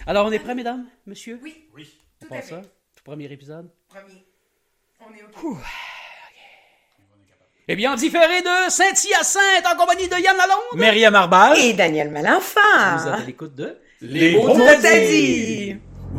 Alors, on est prêts, mesdames, messieurs? Oui, Oui. tout On à passe fait. ça? Tout premier épisode? Premier. On est OK. Eh bien, en différé de Saint-Hyacinthe, en compagnie de Yann Lalonde. Myriam Arbal. Et Daniel Vous êtes Malenfant. à l'écoute de... Les On mots t'a t'a dit.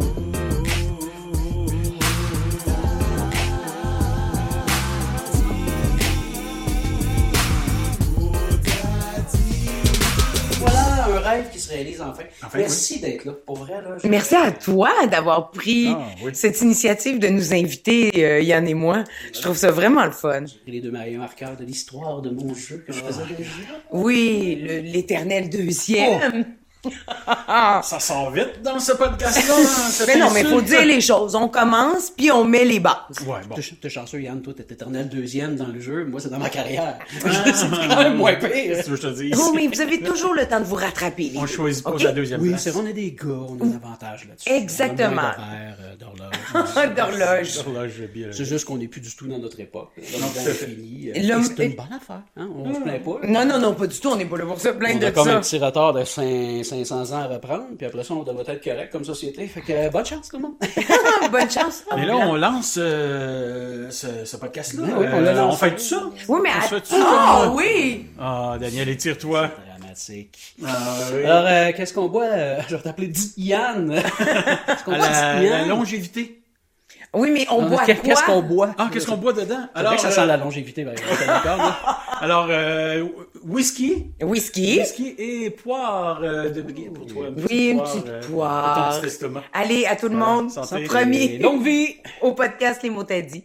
Voilà un rêve qui se réalise enfin. Enfin, Merci d'être là. Pour vrai, là. je- Merci à toi d'avoir pris Ah, oui. cette initiative de nous inviter, Yann et moi. Je trouve ça vraiment le fun. J'ai les deux meilleurs marqueurs de l'histoire de mon jeu que je faisais déjà. Oui, l'éternel deuxième. Ça sort vite dans ce podcast-là. Mais non, mais faut dire les choses. On commence, puis on met les bases. Ouais, bon. T'es chanceux, Yann, toi, t'es éternel deuxième dans le jeu. Moi, c'est dans ma carrière. C'est quand même moins pire. Si tu veux que je te dise. Oui, mais vous avez toujours le temps de vous rattraper. Les On deux. choisit pas OK? la deuxième Oui, place. c'est vrai, on est des gars, on a un avantage là-dessus. Exactement. On a moins d'horaire, d'horloge. D'horloge. L'horloge biologique. C'est juste qu'on n'est plus du tout dans notre époque. L'homme tout à fait. fini. L'homme- C'est une bonne affaire. Hein? On se plaint pas. Non, pas du tout. On n'est pas là pour ça. Plein On a de comme un ça. petit retard de 500 ans à reprendre, puis après ça, on devrait être correct comme société. Fait que bonne chance, tout le monde. Bonne chance. Mais là, on lance ce podcast-là. Oui, on l'a lancé. On fait tout ça? Oui, mais On se fait tout Ah ça? oui! Ah, Daniel, étire-toi. Dramatique. Ah, oui. Alors, qu'est-ce qu'on boit? Je vais t'appeler Yann. Qu'est-ce qu'on À boit, la Yann? longévité. Oui, mais on boit Qu'est-ce qu'on quoi? boit? Ah, qu'est-ce qu'on boit dedans? C'est vrai que ça sent la longévité, par exemple. T'es d'accord, là? Alors, whisky. Whisky. Whisky et poire de brigade pour toi. Oui, une poire, petite pour poire. ton petit estomac. Allez, à tout le monde, santé. premier Et longue vie! au podcast Les mots t'as dit.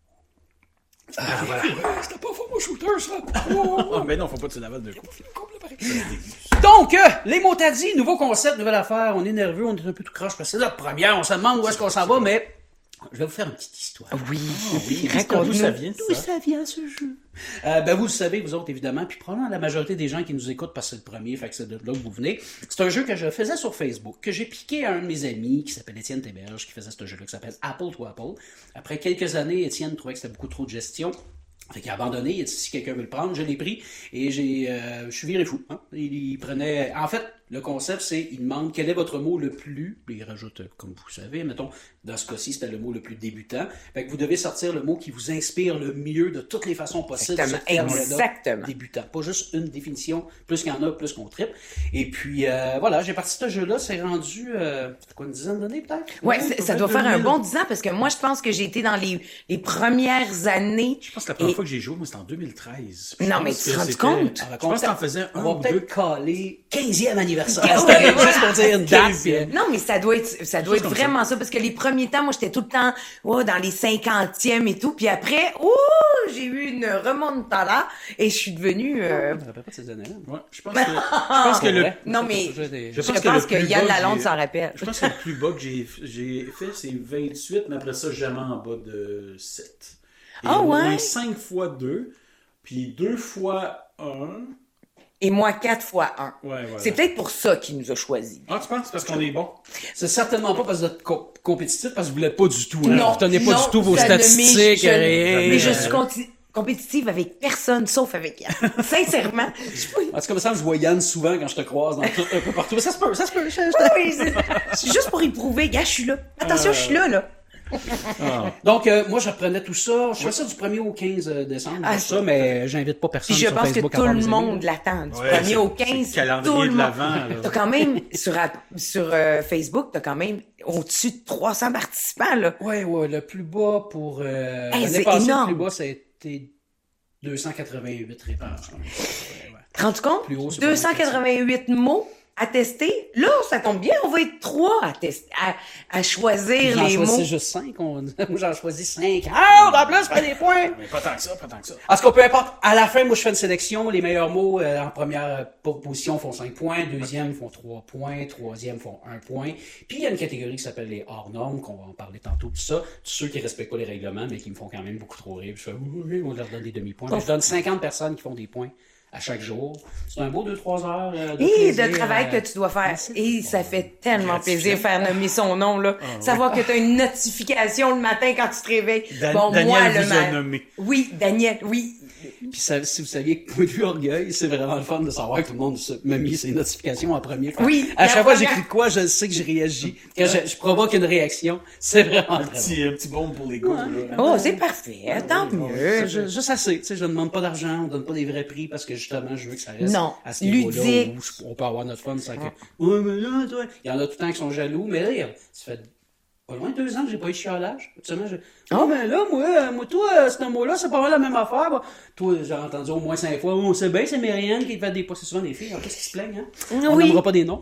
C'était pas faux, mon shooter, ça! Ah, mais non, faut pas que tu l'avales de coup. Donc, les mots t'as dit, nouveau concept, nouvelle affaire. On est nerveux, on est un peu tout croche parce que c'est notre première. On se demande où est-ce qu'on s'en va, mais je vais vous faire une petite histoire. Oui, D'où raconte-nous. ça vient, D'où ça? ça vient, ce jeu? Vous le savez, vous autres, évidemment, puis probablement la majorité des gens qui nous écoutent parce que c'est le premier, fait que c'est de là que vous venez. C'est un jeu que je faisais sur Facebook, que j'ai piqué à un de mes amis qui s'appelle Étienne Théberge, qui faisait ce jeu-là, qui s'appelle Apple to Apple. Après quelques années, Étienne trouvait que c'était beaucoup trop de gestion. Fait qu'il a abandonné, il a dit si quelqu'un veut le prendre, je l'ai pris et je suis viré fou. Hein? Il prenait, en fait, le concept c'est, il demande quel est votre mot le plus, il rajoute, comme vous savez, mettons, dans ce cas-ci c'était le mot le plus débutant. Fait que vous devez sortir le mot qui vous inspire le mieux de toutes les façons possibles. Exactement, Ce terme-là, exactement. Débutant, pas juste une définition, plus qu'il y en a, plus qu'on triple. Et puis voilà, j'ai parti de ce jeu-là, c'est rendu, c'est quoi, une dizaine d'années peut-être? Ouais, Oui, ça peut-être doit faire un 2000. bon 10 ans parce que moi, je pense que j'ai été dans les premières années. Je pense que la première fois que j'ai joué, moi, c'était en 2013. Puis Non, je mais pense tu te que rends c'était- compte? Je pense que t'en faisais un On ou va deux. peut-être caler 15e anniversaire. Ouais, C'était juste pour dire une date. 15e. Non, mais ça doit être comme vraiment ça. Parce que les premiers temps, moi, j'étais tout le temps dans les 50e et tout. Puis après, j'ai eu une remontada et je suis devenue... Je me rappelle pas de ces années-là. Ouais, je pense que le... Ouais. Non, mais Je je pense pense que que le plus Yann bas, Lalonde j'ai- s'en rappelle. Je pense que le plus bas que j'ai fait, c'est 28, mais après ça, jamais en bas de 7. Et Ah au moins ouais? 5 fois 2, puis 2 fois 1. Et moi, 4 fois 1. Ouais, voilà. C'est peut-être pour ça qu'il nous a choisis. Ah, tu penses? Parce qu'on est bon? C'est certainement pas parce que vous êtes compétitif, parce que vous l'êtes pas du tout. Hein. Non, Vous tenez pas non, du tout vos ça ne m'est- statistiques, je- rien. Mais je suis compétitive avec personne, sauf avec Yann. Sincèrement. En tout cas, ça, je vois Yann souvent quand je te croise dans tout, un peu partout. Mais ça se peut. Oui, c'est juste pour y prouver. Gars, je suis là. Attention, je suis là. Donc, moi, j'apprenais tout ça. Je fais ça du 1er au 15 décembre, Ah, tout ça, mais j'invite pas personne Puis je sur pense que Facebook à tout part le mes amis. monde l'attend. Du Ouais, 1er au c'est 15, le calendrier tout le de monde. l'Avent, là. T'as quand même, sur Facebook, t'as quand même au-dessus de 300 participants, là. Ouais, le plus bas pour... l'année c'est passée, énorme. le plus bas, ça a été 288 réponses. Ouais. Rends-tu compte? Plus haut, c'est 288 mots à tester. Là, ça tombe bien, on va être 3 à tester, à choisir J'en les mots. choisis juste 5. Moi, j'en choisis 5. Ah, en plus, je fais des points! Mais pas tant que ça, pas tant que ça. En tout cas, peu importe. À la fin, moi, je fais une sélection. Les meilleurs mots en première position font 5 points. Deuxième font 3 points. Troisième font 1 point. Puis, il y a une catégorie qui s'appelle les hors normes, qu'on va en parler tantôt, tout ça. Tous ceux qui respectent pas les règlements, mais qui me font quand même beaucoup trop rire. Puis je fais, oui, on leur donne des demi-points. Mais je donne 50 personnes qui font des points à chaque jour. C'est un beau 2-3 heures de Et plaisir, de travail que tu dois faire. Et ça fait tellement Gratifiant. plaisir faire nommer son nom, là. Savoir que tu as une notification le matin quand tu te réveilles. Daniel vous a nommé. Oui, Daniel, oui. Puis si vous saviez que point de vue orgueil, c'est vraiment le fun de savoir que tout le monde m'a mis ses notifications en premier. Oui. À chaque fois que j'écris de quoi, je sais que je réagis. Quand je provoque une réaction, c'est vraiment Un petit bombe pour les gars. Oh, c'est parfait. Tant mieux. Juste assez. Tu sais, je ne demande pas d'argent, on donne pas des vrais prix parce que justement, je veux que ça reste Non. à ce niveau-là Ludique. où on peut avoir notre fun sans que. Ouais, mais là, toi. Il y en a tout le temps qui sont jaloux, mais là, ça fait pas loin de 2 ans que j'ai pas eu de chialage. Oh, ben là, moi, toi, ce mot-là, c'est pas mal la même affaire. Bah. Toi, j'ai entendu au moins 5 fois. On sait bien, c'est Myriam qui fait des pas. C'est souvent des filles. Alors, qu'est-ce qui se plaignent, hein? On n'aimera pas des noms.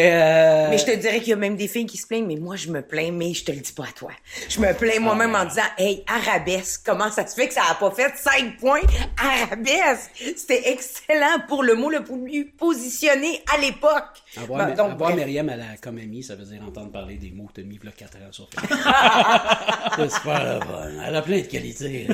Mais je te dirais qu'il y a même des filles qui se plaignent, mais moi, je me plains, mais je te le dis pas à toi. Je me plains moi-même en disant, hey, arabesque, comment ça se fait que ça a pas fait 5 points? Arabesque! C'était excellent pour le mot le plus positionné à l'époque. Avoir Myriam à la comme amie, ça veut dire entendre parler des mots que t'as mis il y a 4 ans sur Facebook. C'est super la bonne. Elle a plein de qualités.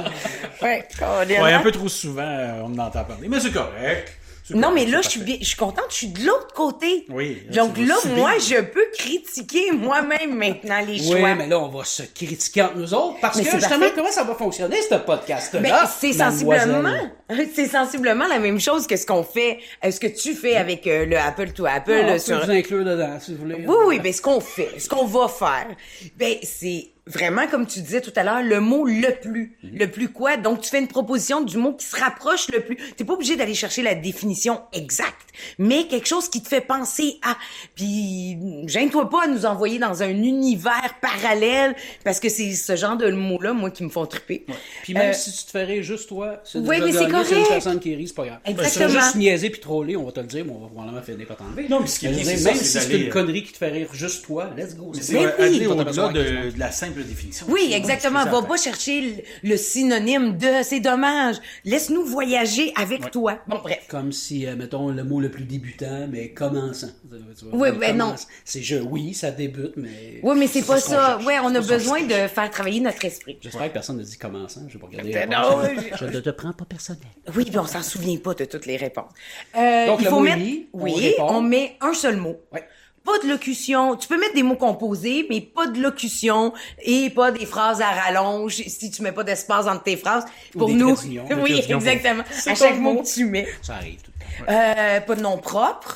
Ouais, un peu trop souvent, on en entend parler. Mais c'est correct. Non, mais là, je suis contente, je suis de l'autre côté. Oui. Donc là, moi, je peux critiquer moi-même maintenant les choix. Oui, mais là, on va se critiquer entre nous autres parce que, justement, parfait. comment ça va fonctionner, ce podcast-là? Ben, c'est sensiblement la même chose que ce qu'on fait, ce que tu fais avec le Apple to Apple. On sur... peut vous inclure dedans, si vous voulez. Oui, ben, ce qu'on fait, ce qu'on va faire, ben, c'est vraiment, comme tu disais tout à l'heure, le mot le plus. Le plus quoi? Donc, tu fais une proposition du mot qui se rapproche le plus. T'es pas obligé d'aller chercher la définition exacte, mais quelque chose qui te fait penser à. Puis, gêne-toi pas à nous envoyer dans un univers parallèle, parce que c'est ce genre de mots-là, moi, qui me font triper. Ouais. Puis même si tu te ferais juste toi, c'est oui, déjà mais c'est gagné, correct. C'est une personne qui rit, c'est pas grave. Exactement. Si tu juste niaiser puis troller, on va te le dire, mais on va probablement finir par t'enlever. Non, mais ce qui est bien, c'est même ça, si c'est c'est d'aller, une connerie qui te fait rire juste toi, let's go. C'est Mais oui. aller Pas au-delà besoin de la simple définition. Oui, exactement. Va pas chercher le synonyme de « c'est dommage ». Laisse-nous voyager avec toi. Bon, bref. Comme si, mettons, le mot le plus débutant, mais commençant. Tu vois, Oui, on ben non. commence. C'est oui, ça débute, mais... Oui, mais c'est pas ce qu'on ça. cherche. Ouais, on a C'est pas ça besoin que je de cherche. faire travailler notre esprit. J'espère que personne ne dit commençant. Je vais pas regarder. Ben les non, réponses. Je ne te prends pas personnel. Oui, puis on s'en souvient pas de toutes les réponses. Donc, il le faut mot mettre... oui, on Oui, répond. on met un seul mot. Ouais. Pas de locution. Tu peux mettre des mots composés, mais pas de locution et pas des phrases à rallonge si tu mets pas d'espace entre tes phrases. Pour des nous, traits d'union. Des oui, traits d'union. exactement. C'est À chaque ton mot mot. que tu mets. Ça arrive tout le temps. Pas de nom propre.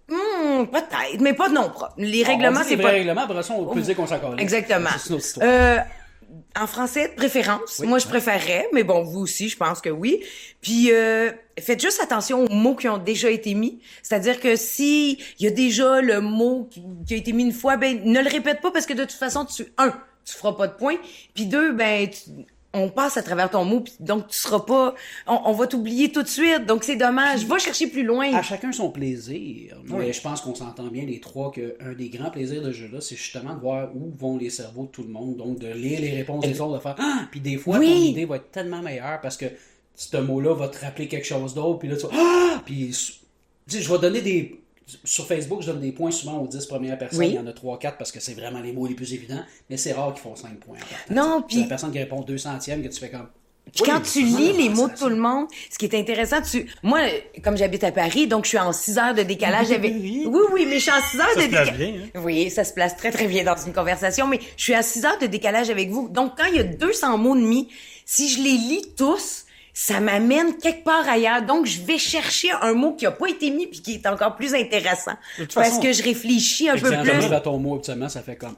Peut-être, mais pas de nom propre. Les On règlements, dit c'est les pas... vrais règlements, après ça, on peut dire qu'on s'en connaît. Exactement. C'est une autre histoire. En français, de préférence. Oui, Moi, je préférerais, mais bon, vous aussi, je pense que oui. Puis, faites juste attention aux mots qui ont déjà été mis. C'est-à-dire que si il y a déjà le mot qui a été mis une fois, ben, ne le répète pas parce que de toute façon, tu feras pas de point. Puis 2, ben, on passe à travers ton mot, puis donc tu seras pas... On va t'oublier tout de suite, donc c'est dommage. Va chercher plus loin. À chacun son plaisir. Mais je pense qu'on s'entend bien les trois qu'un des grands plaisirs de ce jeu-là, c'est justement de voir où vont les cerveaux de tout le monde. Donc, de lire les réponses des autres, de faire puis des fois, ton idée va être tellement meilleure parce que ce mot-là va te rappeler quelque chose d'autre. Puis là, tu vas puis, tu sais, je vais donner des... Sur Facebook, je donne des points souvent aux 10 premières personnes. Oui. Il y en a 3-4 parce que c'est vraiment les mots les plus évidents. Mais c'est rare qu'ils font 5 points. Non, C'est puis... la personne qui répond 200e que tu fais comme... Puis quand tu lis les mots de tout le monde, ce qui est intéressant, moi, comme j'habite à Paris, donc je suis en 6 heures de décalage avec... Oui, mais je suis en 6 heures Ça de se place décalage. bien, hein? Oui, ça se place très, très bien dans une conversation, mais je suis à 6 heures de décalage avec vous. Donc, quand il y a 200 mots demi, si je les lis tous, ça m'amène quelque part ailleurs. Donc, je vais chercher un mot qui a pas été mis puis qui est encore plus intéressant. toute Parce façon, que je réfléchis un peu Quand plus. j'arrive à ton mot, habituellement, ça fait comme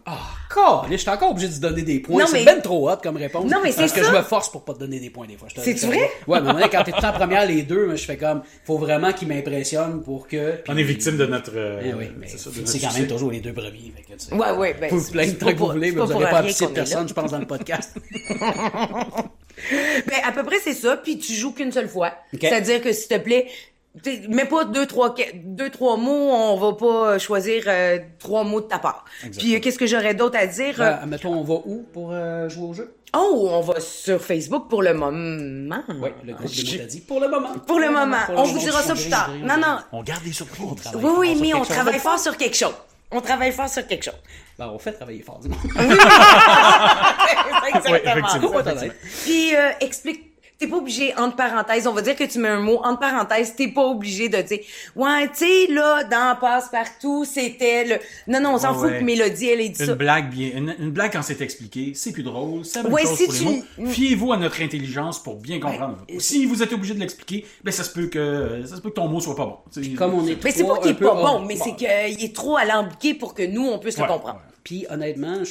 je suis encore obligé de te donner des points. Non, C'est mais- ben trop hot comme réponse. Non, mais c'est parce que ça. je me force pour pas te donner des points des fois. C'est-tu vrai? Ouais, mais à un moment donné, quand t'es tout en première, les deux, moi, je fais comme, faut vraiment qu'ils m'impressionnent pour que. On est victime de notre... Eh oui, mais c'est ça, de c'est notre quand même succès. toujours les deux premiers. Fait que, tu sais, Ouais, ben, vous vous plaindre tant que vous voulez, mais vous n'aurez pas apprécié de personne, je pense, dans le podcast. Ben, à peu près, c'est ça. Puis tu joues qu'une seule fois. Ok. C'est-à-dire que, s'il te plaît, mets pas deux, trois mots, on va pas choisir 3 mots de ta part. Puis qu'est-ce que j'aurais d'autre à dire? Mettons, on va où pour jouer au jeu? Oh, on va sur Facebook pour le moment. Oui, le groupe de mots t'as dit. Pour le moment. Pour le moment. Pour le On moment, vous dira ça je plus tard. dirai, Non, non. On garde des surprises. Oui, mais on travaille fort sur quelque chose. On travaille fort sur quelque chose. Ben, on fait travailler fort, dis-moi. Exactement. effectivement. Faut être honnête. Puis explique t'es pas obligé, entre parenthèses, on va dire que tu mets un mot, entre parenthèses, t'es pas obligé de dire, ouais, tu sais, là, dans Passe-Partout, c'était le... Non, on s'en fout que Mélodie, elle ait dit ça. Une blague quand c'est expliqué, c'est plus drôle, c'est la même Ouais, chose si pour tu- les mots. Fiez-vous à notre intelligence pour bien comprendre. Si vous êtes obligé de l'expliquer, ben ça se peut que ton mot soit pas bon. T'sais, Comme on est Mais c'est pas trois qu'il un est peu pas hors- bon, mais c'est qu'il est trop alambiqué pour que nous, on puisse le comprendre. Puis honnêtement,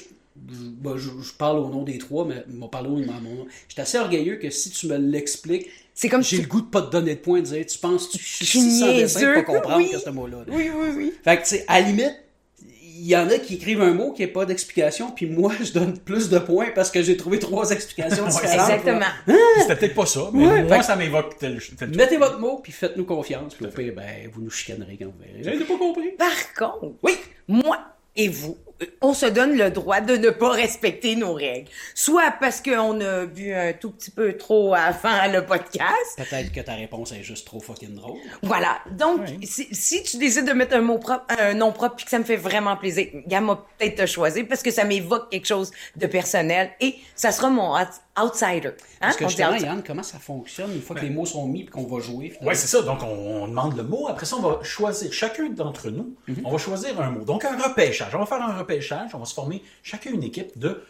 je parle au nom des trois, mais parle au nom de mon nom. J'étais assez orgueilleux que si tu me l'expliques, C'est comme j'ai si- le goût de pas te donner de points, de dire tu penses que je suis Je suis si sans dessin niaiseux. de pas comprendre Oui. que ce mot-là. Oui. Fait que tu sais, à la limite, il y en a qui écrivent un mot qui n'a pas d'explication, puis moi je donne plus de points parce que j'ai trouvé 3 explications différentes. Exactement. C'était peut-être pas ça, mais Ouais, moi, fait- ça m'évoque tel Mettez votre mot, puis faites-nous confiance, puis au pire, ben, vous nous chicanerez quand vous verrez. J'avais pas compris. Par contre, moi et vous, on se donne le droit de ne pas respecter nos règles. Soit parce qu'on a bu un tout petit peu trop avant le podcast. Peut-être que ta réponse est juste trop fucking drôle. Voilà. Donc, si tu décides de mettre un nom propre, puis que ça me fait vraiment plaisir, gars, moi, peut-être te choisir parce que ça m'évoque quelque chose de personnel et ça sera mon outsider. Hein? Parce que On dit justement, outsider. Yann, comment ça fonctionne une fois que les mots sont mis et qu'on va jouer? finalement? Ouais, c'est ça. Donc, on demande le mot. Après ça, on va choisir, chacun d'entre nous, on va choisir un mot. Donc, un repêchage. On va faire un repêchage. On va se former chacun une équipe de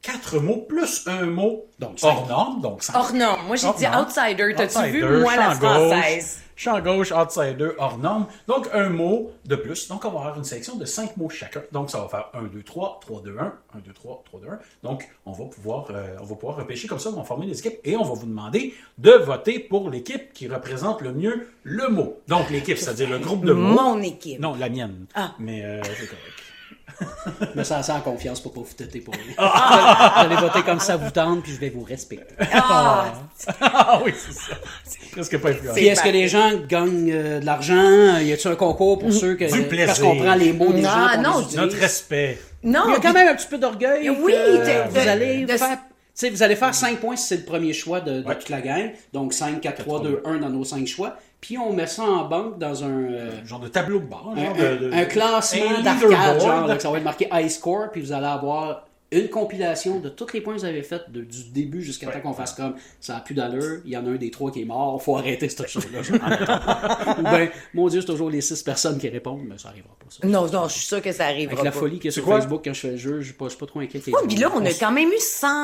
4 mots plus un mot Donc, hors norme. Donc, 5. Hors norme. Moi, j'ai Hors dit norme. outsider. T'as-tu vu, Outsider, moi, la champ gauche, française? Champ gauche, outsider, hors norme. Donc, un mot de plus. Donc, on va avoir une sélection de 5 mots chacun. Donc, ça va faire 1, 2, 3, 3, 2, 1, 1, 2, 3, 3, 2, 1. Donc, on va pouvoir repêcher comme ça, on va former des équipes et on va vous demander de voter pour l'équipe qui représente le mieux le mot. Donc, l'équipe, c'est-à-dire le groupe de mots. Mon équipe. Non, la mienne. Ah. Mais c'est correct. Je me sens assez en confiance pour pas vous têter pour lui. Vous allez voter comme ça vous tente, puis je vais vous respecter. Ah! Ah oui, c'est ça. C'est presque pas influent. Puis est-ce que les gens gagnent de l'argent? Y a-tu un concours pour ceux que... Du plaisir. Parce qu'on prend les mots des Non, gens qu'on non, les utilise? Notre respect. Non, Il y a quand même un petit peu d'orgueil. Oui, que de- vous allez de- faire... Tu sais, vous allez faire 5 points si c'est le premier choix de Ouais. toute la gang. Donc 5, 4, 3, 2, 1 dans nos 5 choix. Puis on met ça en banque dans un... Genre de tableau de bord. un classement un d'arcade, leaderboard. genre, là, que ça va être marqué high score, puis vous allez avoir une compilation de tous les points que vous avez faits du début jusqu'à temps qu'on fasse comme ça a plus d'allure, il y en a un des 3 qui est mort, faut arrêter cette chose-là. Ou bien, mon Dieu, c'est toujours les 6 personnes qui répondent, mais ça arrivera pas, ça. Non, je suis sûre que ça arrivera Avec la pas. folie qu'il y a sur quoi? Facebook quand je fais le jeu, je suis pas trop inquiet. Ouais, puis là, on a quand même eu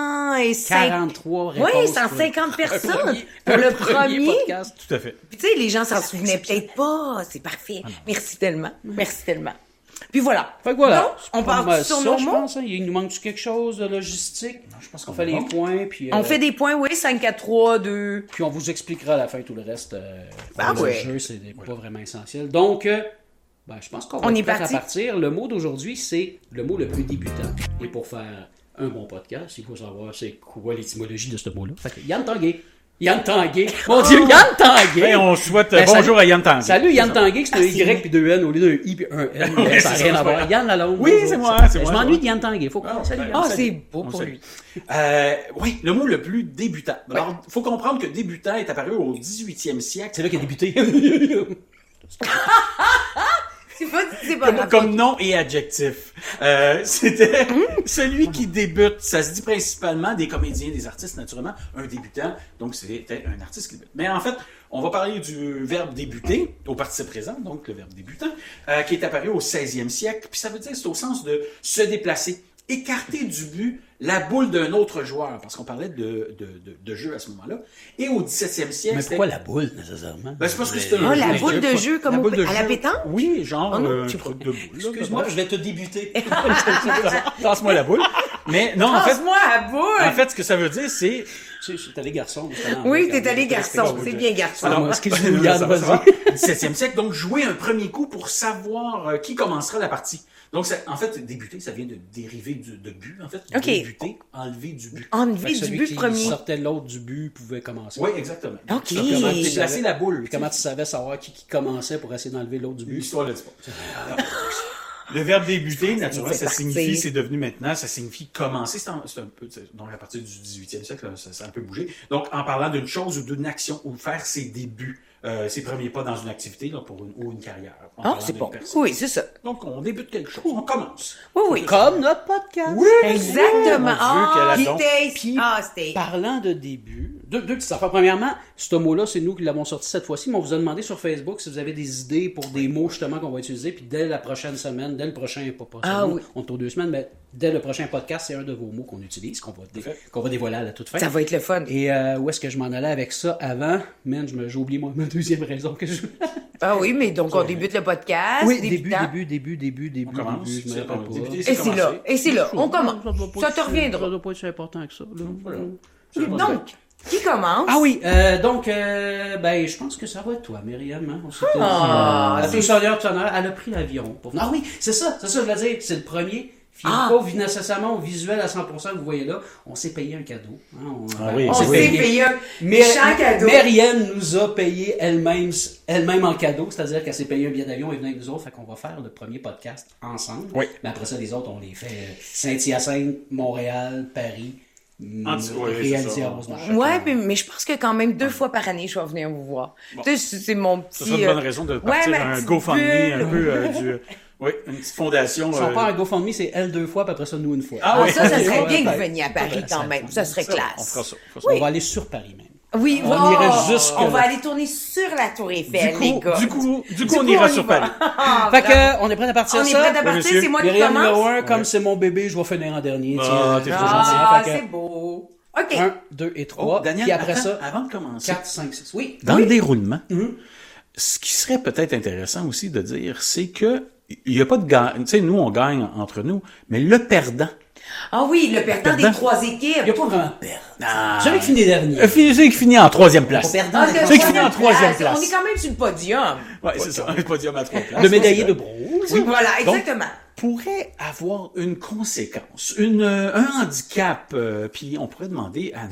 105... 43 réponses. Oui, 150 personnes pour le premier. podcast. Tout à fait. Puis tu sais, les gens s'en souvenaient peut-être pas. C'est parfait. Merci tellement. Merci tellement. Puis voilà. Fait que voilà. Donc, on C'est pas mal part sur ça, nos je mots. pense, hein. Il nous manque quelque chose de logistique? je pense On qu'on fait est les bon. points, puis... On fait des points, oui, 5, 4, 3, 2. Puis on vous expliquera à la fin tout le reste. Ah le ouais. jeu, c'est pas vraiment essentiel. Donc, je pense qu'on va On être est prêt à parti. partir. Le mot d'aujourd'hui, c'est le mot le plus débutant. Et pour faire un bon podcast, il faut savoir c'est quoi l'étymologie de ce mot-là. Fait que Yann Tanguay. Yann Tanguay. Mon Dieu, Yann Tanguay! Ben, on souhaite Ben, bonjour salut. à Yann Tanguay. Salut Yann Tanguay, c'est un c'est Y puis 2 N au lieu d'un I puis un N. Ouais, Ça n'a c'est rien ça, à voir. c'est Yann Lalonde. Oui, bonjour. c'est moi, c'est Je moi, m'ennuie c'est de Yann Tanguay. Faut qu'on salue. Ah, salue. c'est beau On pour salue. lui. Oui, le mot le plus débutant. Alors, il faut comprendre que débutant est apparu au 18e siècle. C'est là qu'il a débuté. C'est pas grave. Comme nom et adjectif. C'était celui qui débute. Ça se dit principalement des comédiens, des artistes, naturellement. Un débutant, donc c'était un artiste qui débute. Mais en fait, on va parler du verbe débuter, au participe présent, donc le verbe débutant, qui est apparu au 16e siècle. Puis ça veut dire, c'est au sens de se déplacer, écarter du but la boule d'un autre joueur, parce qu'on parlait de jeu à ce moment-là. Et au 17e siècle, Mais c'était... pourquoi la boule, nécessairement? Ben, c'est parce que c'était Oh, un la jeu. boule de jeu, comme La au- boule de à la jeu. pétanque? Oui, genre Oh non, un tu- truc de boule. là. Excuse-moi, je vais te débuter. Passe-moi la boule. Mais non, en fait, Passe-moi à boule! en fait, ce que ça veut dire, c'est... Tu sais, t'es allé garçon. justement. Oui, Donc, t'es allé garçon. oui, C'est oui. bien garçon. Alors, excuse-moi, Yann, Ça va, vas-y. ça va. 17e siècle, donc jouer un premier coup pour savoir qui commencera la partie. Donc, en fait, débuter, ça vient de dériver de but, en fait. OK. Débuter, enlever du but. Fait Enlever que du celui but qui premier. sortait l'autre du but pouvait commencer. Oui, exactement. OK. Tu peux Comment tu déplacer savais- la boule. Puis comment tu savais savoir qui commençait pour essayer d'enlever l'autre du but? L'histoire le dit pas. Le verbe débuter, naturellement, C'est ça parti. signifie, c'est devenu maintenant, ça signifie commencer. C'est un peu, donc à partir du 18e siècle, ça a un peu bougé. Donc, en parlant d'une chose ou d'une action, ou faire ses débuts, ses premiers pas dans une activité, là, ou une carrière. En Ah, parlant c'est d'une bon. personne. Oui, c'est ça. Donc, on débute quelque chose, on commence. Oui, oui. Comme notre podcast. Oui, Exactement. Mon Dieu, quelle Ah, adon. Stay. Puis, Ah, Stay. parlant de début, deux petites affaires. Premièrement, ce mot-là, c'est nous qui l'avons sorti cette fois-ci, mais on vous a demandé sur Facebook si vous avez des idées pour des mots justement qu'on va utiliser, puis dès la prochaine semaine, dès le prochain, on est aux 2 semaines, mais dès le prochain podcast, c'est un de vos mots qu'on utilise, qu'on va dévoiler à la toute fin. Ça va être le fun. Et où est-ce que je m'en allais avec ça avant? Man, j'ai oublié ma deuxième raison que je... Ah oui, mais donc on débute le podcast. Oui, débutant. début. On commence. Je me rappelle pas. Et c'est là. On commence. Ça te reviendra. Ça doit pas être si important que ça. Là. Donc, qui commence? Ah oui, donc, je pense que ça va être toi, Myriam. Hein? On s'était dit, Ah, tout sonneur, elle a pris l'avion. Ah oui, c'est ça, je voulais dire, c'est le premier. Pas nécessairement au visuel à 100% que vous voyez là. On s'est payé un cadeau. Hein? On s'est payé un méchant cadeau. Myriam nous a payé elle-même en cadeau, c'est-à-dire qu'elle s'est payé un billet d'avion et venue avec nous autres. Fait qu'on va faire le premier podcast ensemble. Oui. Mais après ça, les autres, on les fait Saint-Hyacinthe, Montréal, Paris. Réalisé à Rose-Marchand. Ouais, mais je pense que quand même 2 fois par année, je vais venir vous voir. Bon. Tu sais, c'est mon petit... Ça serait une bonne raison de partir un GoFundMe un peu Oui, une petite fondation. Si on part un GoFundMe, c'est elle 2 fois, puis après ça, nous 1 fois. Ah, ça serait bien que vous veniez à Paris quand même. Ça serait classe. On fera ça. On va aller sur Paris même. Oui, on irait jusque on va aller tourner sur la Tour Eiffel, les gars. Du coup, on ira sur Paris. Fait que, on est prêt à partir On est prêt à partir, c'est moi qui Myriam numéro commence. 1, comme c'est mon bébé, je vais finir en dernier. T'es trop gentil. C'est beau. OK. 1, 2 et 3. Daniel, puis après attends, ça, avant de commencer. 4, 5, 6. Oui. Dans le déroulement, ce qui serait peut-être intéressant aussi de dire, c'est que il n'y a pas de gagne. Tu sais, nous, on gagne entre nous, mais le perdant. Ah oui, le perdant des 3 équipes. Il n'y a pas vraiment de perdant. Celui qui finit dernier. Celui qui finit en 3e place. Celui qui finit en 3e place. On est quand même sur le podium. Ouais, c'est ça. Un podium à 3 places. Le médaillé de bronze. Oui, voilà, exactement. Pourrait avoir une conséquence, un handicap, puis on pourrait demander à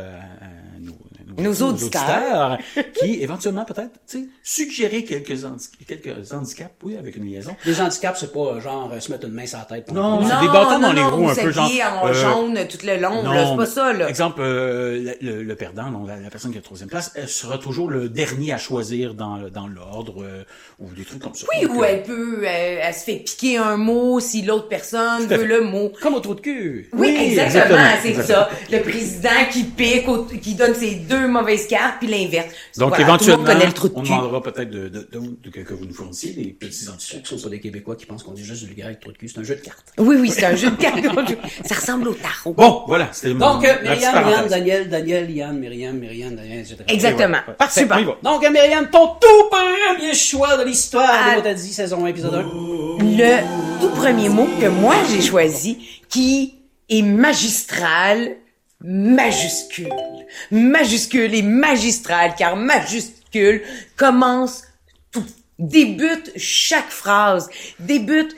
nos auditeurs qui éventuellement peut-être suggérer quelques handicaps, oui, avec une liaison. Les handicaps, c'est pas genre se mettre une main sur la tête. Non, c'est des bâtons dans les roues un peu genre. En jaune tout le long, là, c'est pas ça là. Exemple, le perdant, donc la personne qui a la 3e place, elle sera toujours le dernier à choisir dans l'ordre ou des trucs comme ça. Oui, donc, ou elle se fait piquer un mot si l'autre personne veut le mot. Comme au trou de cul. Oui, exactement, c'est ça. Le président qui pique, qui donne ses 2 mauvaises cartes, puis l'inverse. Donc, voilà, éventuellement, tout le monde connaît le trou de on cul. demandera peut-être que vous nous fournissiez des petits Ce handicaps. ne sont pas des Québécois qui pensent qu'on est juste du vulgaire avec trou de cul. C'est un jeu de cartes. Oui, c'est un jeu de cartes. Ça ressemble au tarot. Bon, voilà, c'était Donc, la petite Myriam, parenthèse. Daniel, Yann, Myriam, Daniel, etc. Exactement. Ouais. Parfait. On y va. Donc, Myriam, ton tout premier choix de l'histoire de Motadi, saison 1, épisode 1. Le tout premier mot que moi j'ai choisi, qui est magistral, majuscule. Majuscule et magistral, car majuscule commence tout. Débute chaque phrase, débute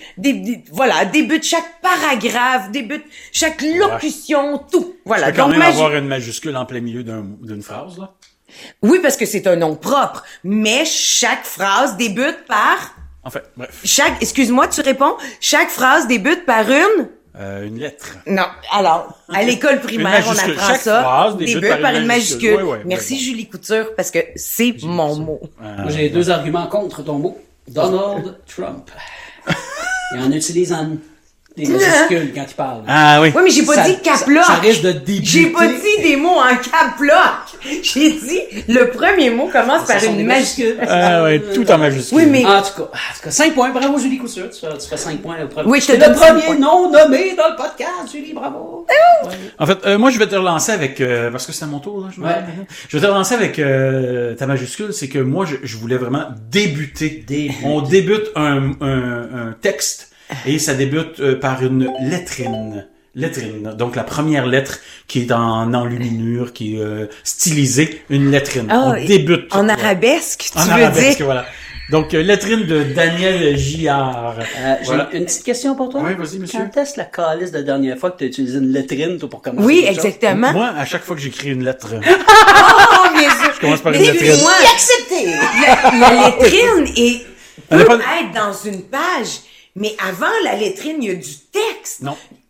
chaque paragraphe, débute chaque locution, tout. Voilà. Tu peux quand Donc, même avoir une majuscule en plein milieu d'une phrase, là. Oui, parce que c'est un nom propre, mais chaque phrase débute par... En fait, bref. Excuse-moi, tu réponds? Chaque phrase débute par Une lettre. Non. Alors, à l'école primaire, on apprend Chaque ça. phrase Débute par une majuscule. Oui, Merci, bon. Julie Couture, parce que c'est mon mot. Moi, j'ai 2 arguments contre ton mot. Donald Trump. Il en utilise des majuscules quand il parle. Ah oui. Oui, mais j'ai pas dit cap lock. Ça risque de débuter. J'ai pas dit des mots en cap lock. J'ai dit, le premier mot commence par une majuscule. Ah oui, tout en majuscule. Oui, mais... En tout cas, 5 points. Bravo, Julie Couture. Tu fais 5 points. Oui, je te C'est donne le 5 premier points. nom nommé dans le podcast, Julie. Bravo. En fait, moi, je vais te relancer avec, parce que c'est à mon tour, là, je vais te relancer avec ta majuscule, c'est que moi, je voulais vraiment débuter. On débute un texte, et ça débute par une lettrine. Donc la première lettre qui est en enluminure, qui est stylisée, une lettrine. Ah, on débute. En arabesque, tu en veux arabesque, dire? voilà. Donc, lettrine de Daniel Gillard. J'ai une petite question pour toi. Oui, vas-y, monsieur. Quand est-ce la calice de la dernière fois que tu as utilisé une lettrine toi, pour commencer? Oui, quelque chose? exactement. Moi, à chaque fois que j'écris une lettre, Oh, bien sûr. je commence par une Mais lettrine. moi, accepté. La lettrine peut être dans une page, mais avant la lettrine, il y a du texte. Non.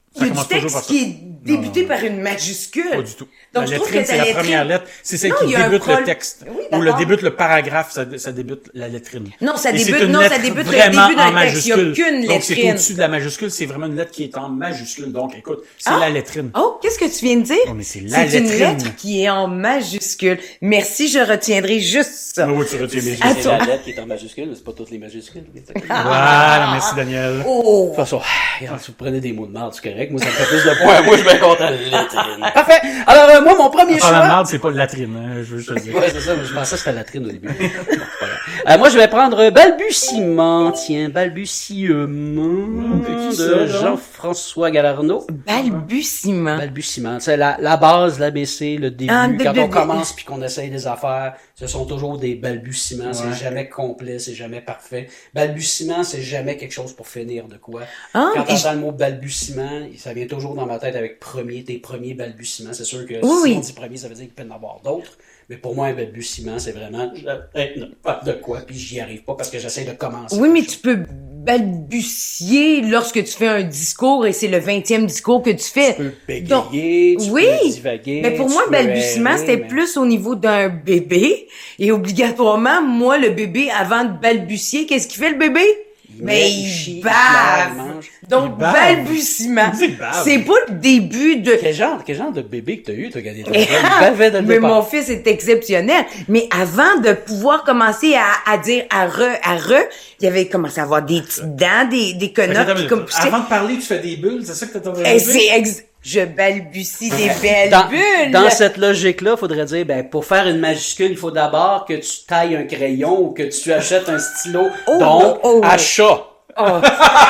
Il y a du commence toujours texte par ça. qui est débuté par une majuscule. Pas du tout. Donc, La je trouve lettrine, que c'est ta la lettrine- première lettre. C'est celle Non, qui il y a un débute le prol- texte. Oui, Ou le d'accord. débute le paragraphe, ça débute la lettrine. Non, ça Et débute- c'est une non, ça lettre débute le vraiment début d'un en texte. Il y a majuscule. qu'une Donc, c'est lettrine. au-dessus de la majuscule. C'est vraiment une lettre qui est en majuscule. Donc, écoute, c'est Ah! la lettrine. Oh, qu'est-ce que tu viens de dire? Oh, mais c'est la une lettrine. lettre qui est en majuscule. Merci, je retiendrai juste ça. Ah oui, tu retiens les yeux. Attends. C'est la lettre qui est en majuscule, mais c'est pas toutes les majuscules. Voilà, merci Daniel. Oh! De toute façon, regarde, si vous prenez des mots de merde, c'est correct. Moi, ça me fait plus de points. Moi, je suis bien content. Lettrine. Parfait. Alors, moi, mon premier Par la choix. merde, c'est pas latrine, hein, je veux juste te le dire. Ouais, c'est ça. Je pensais que c'était la latrine au début. Bon, c'est pas grave. Moi, je vais prendre balbutiement. Tiens, balbutiement qui de ça, là? Jean-François Galarno. Balbutiement. Balbutiement. Tu sais, la base, l'ABC, le début, Ah, quand de- on commence puis qu'on essaye des affaires, ce sont toujours des balbutiements. Ouais. C'est jamais complet, c'est jamais parfait. Balbutiement, c'est jamais quelque chose pour finir de quoi. Ah, Quand et t'entends le mot balbutiement, ça vient toujours dans ma tête avec tes premiers balbutiements. C'est sûr que Oui, si oui. on dit premier, ça veut dire qu'il peut y en avoir d'autres. Mais pour moi, un balbutiement, c'est vraiment de quoi, puis j'y arrive pas parce que j'essaie de commencer. Oui, mais quelque tu peux balbutier lorsque tu fais un discours et c'est le 20e discours que tu fais. chose. Tu peux bégayer, tu oui. peux divaguer. Mais pour tu moi, peux balbutiement, errer, c'était mais- plus au niveau d'un bébé. Et obligatoirement, moi, le bébé, avant de balbutier, qu'est-ce qu'il fait, le bébé? Mais il chie, il bave. pleure, il mange. Donc, Il bave. balbutiement. Il bave. C'est pas le début de... Quel genre de bébé que t'as eu, toi, quand t'étais jeune? Il bavait dans le Mais départ. mon fils est exceptionnel. Mais avant de pouvoir commencer à dire à re, il avait commencé à avoir des petites dents, des Fait que connotes attends une qui minute. comme poussaient. Avant de parler, tu fais des bulles, c'est ça que t'as entendu Et dire? je balbutie des belles Dans, bulles. dans cette logique-là, faudrait dire, ben, pour faire une majuscule, il faut d'abord que tu tailles un crayon ou que tu achètes un stylo. Oh, Donc, oh, oh. achat. Oh,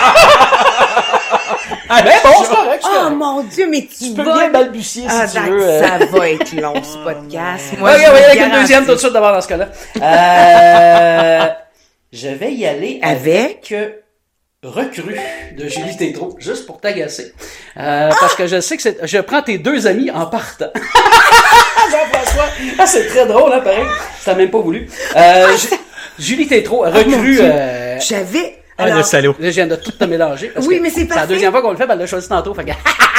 Mais bon, c'est correct, c'est oh correct. mon Dieu, mais tu peux vas... bien balbutier Ah, si tu veux. ça va être long, ce podcast. Moi, Ok, je on va y vous aller avec une garantis. deuxième tout de suite d'abord dans ce cas-là. Je vais y aller avec Recrue de Julie Tétrault, juste pour t'agacer. Parce que je sais que je prends tes deux amis en partant. Jean-François, c'est très drôle, hein, pareil. Ça même pas voulu. Julie Tétrault, Mon Recrue. Dieu. J'avais... Ah, le Alors, salaud. Là, je viens de tout te mélanger. Parce Oui, que mais c'est C'est la parfait. deuxième fois qu'on le fait, ben, elle l'a choisi tantôt. Fait que,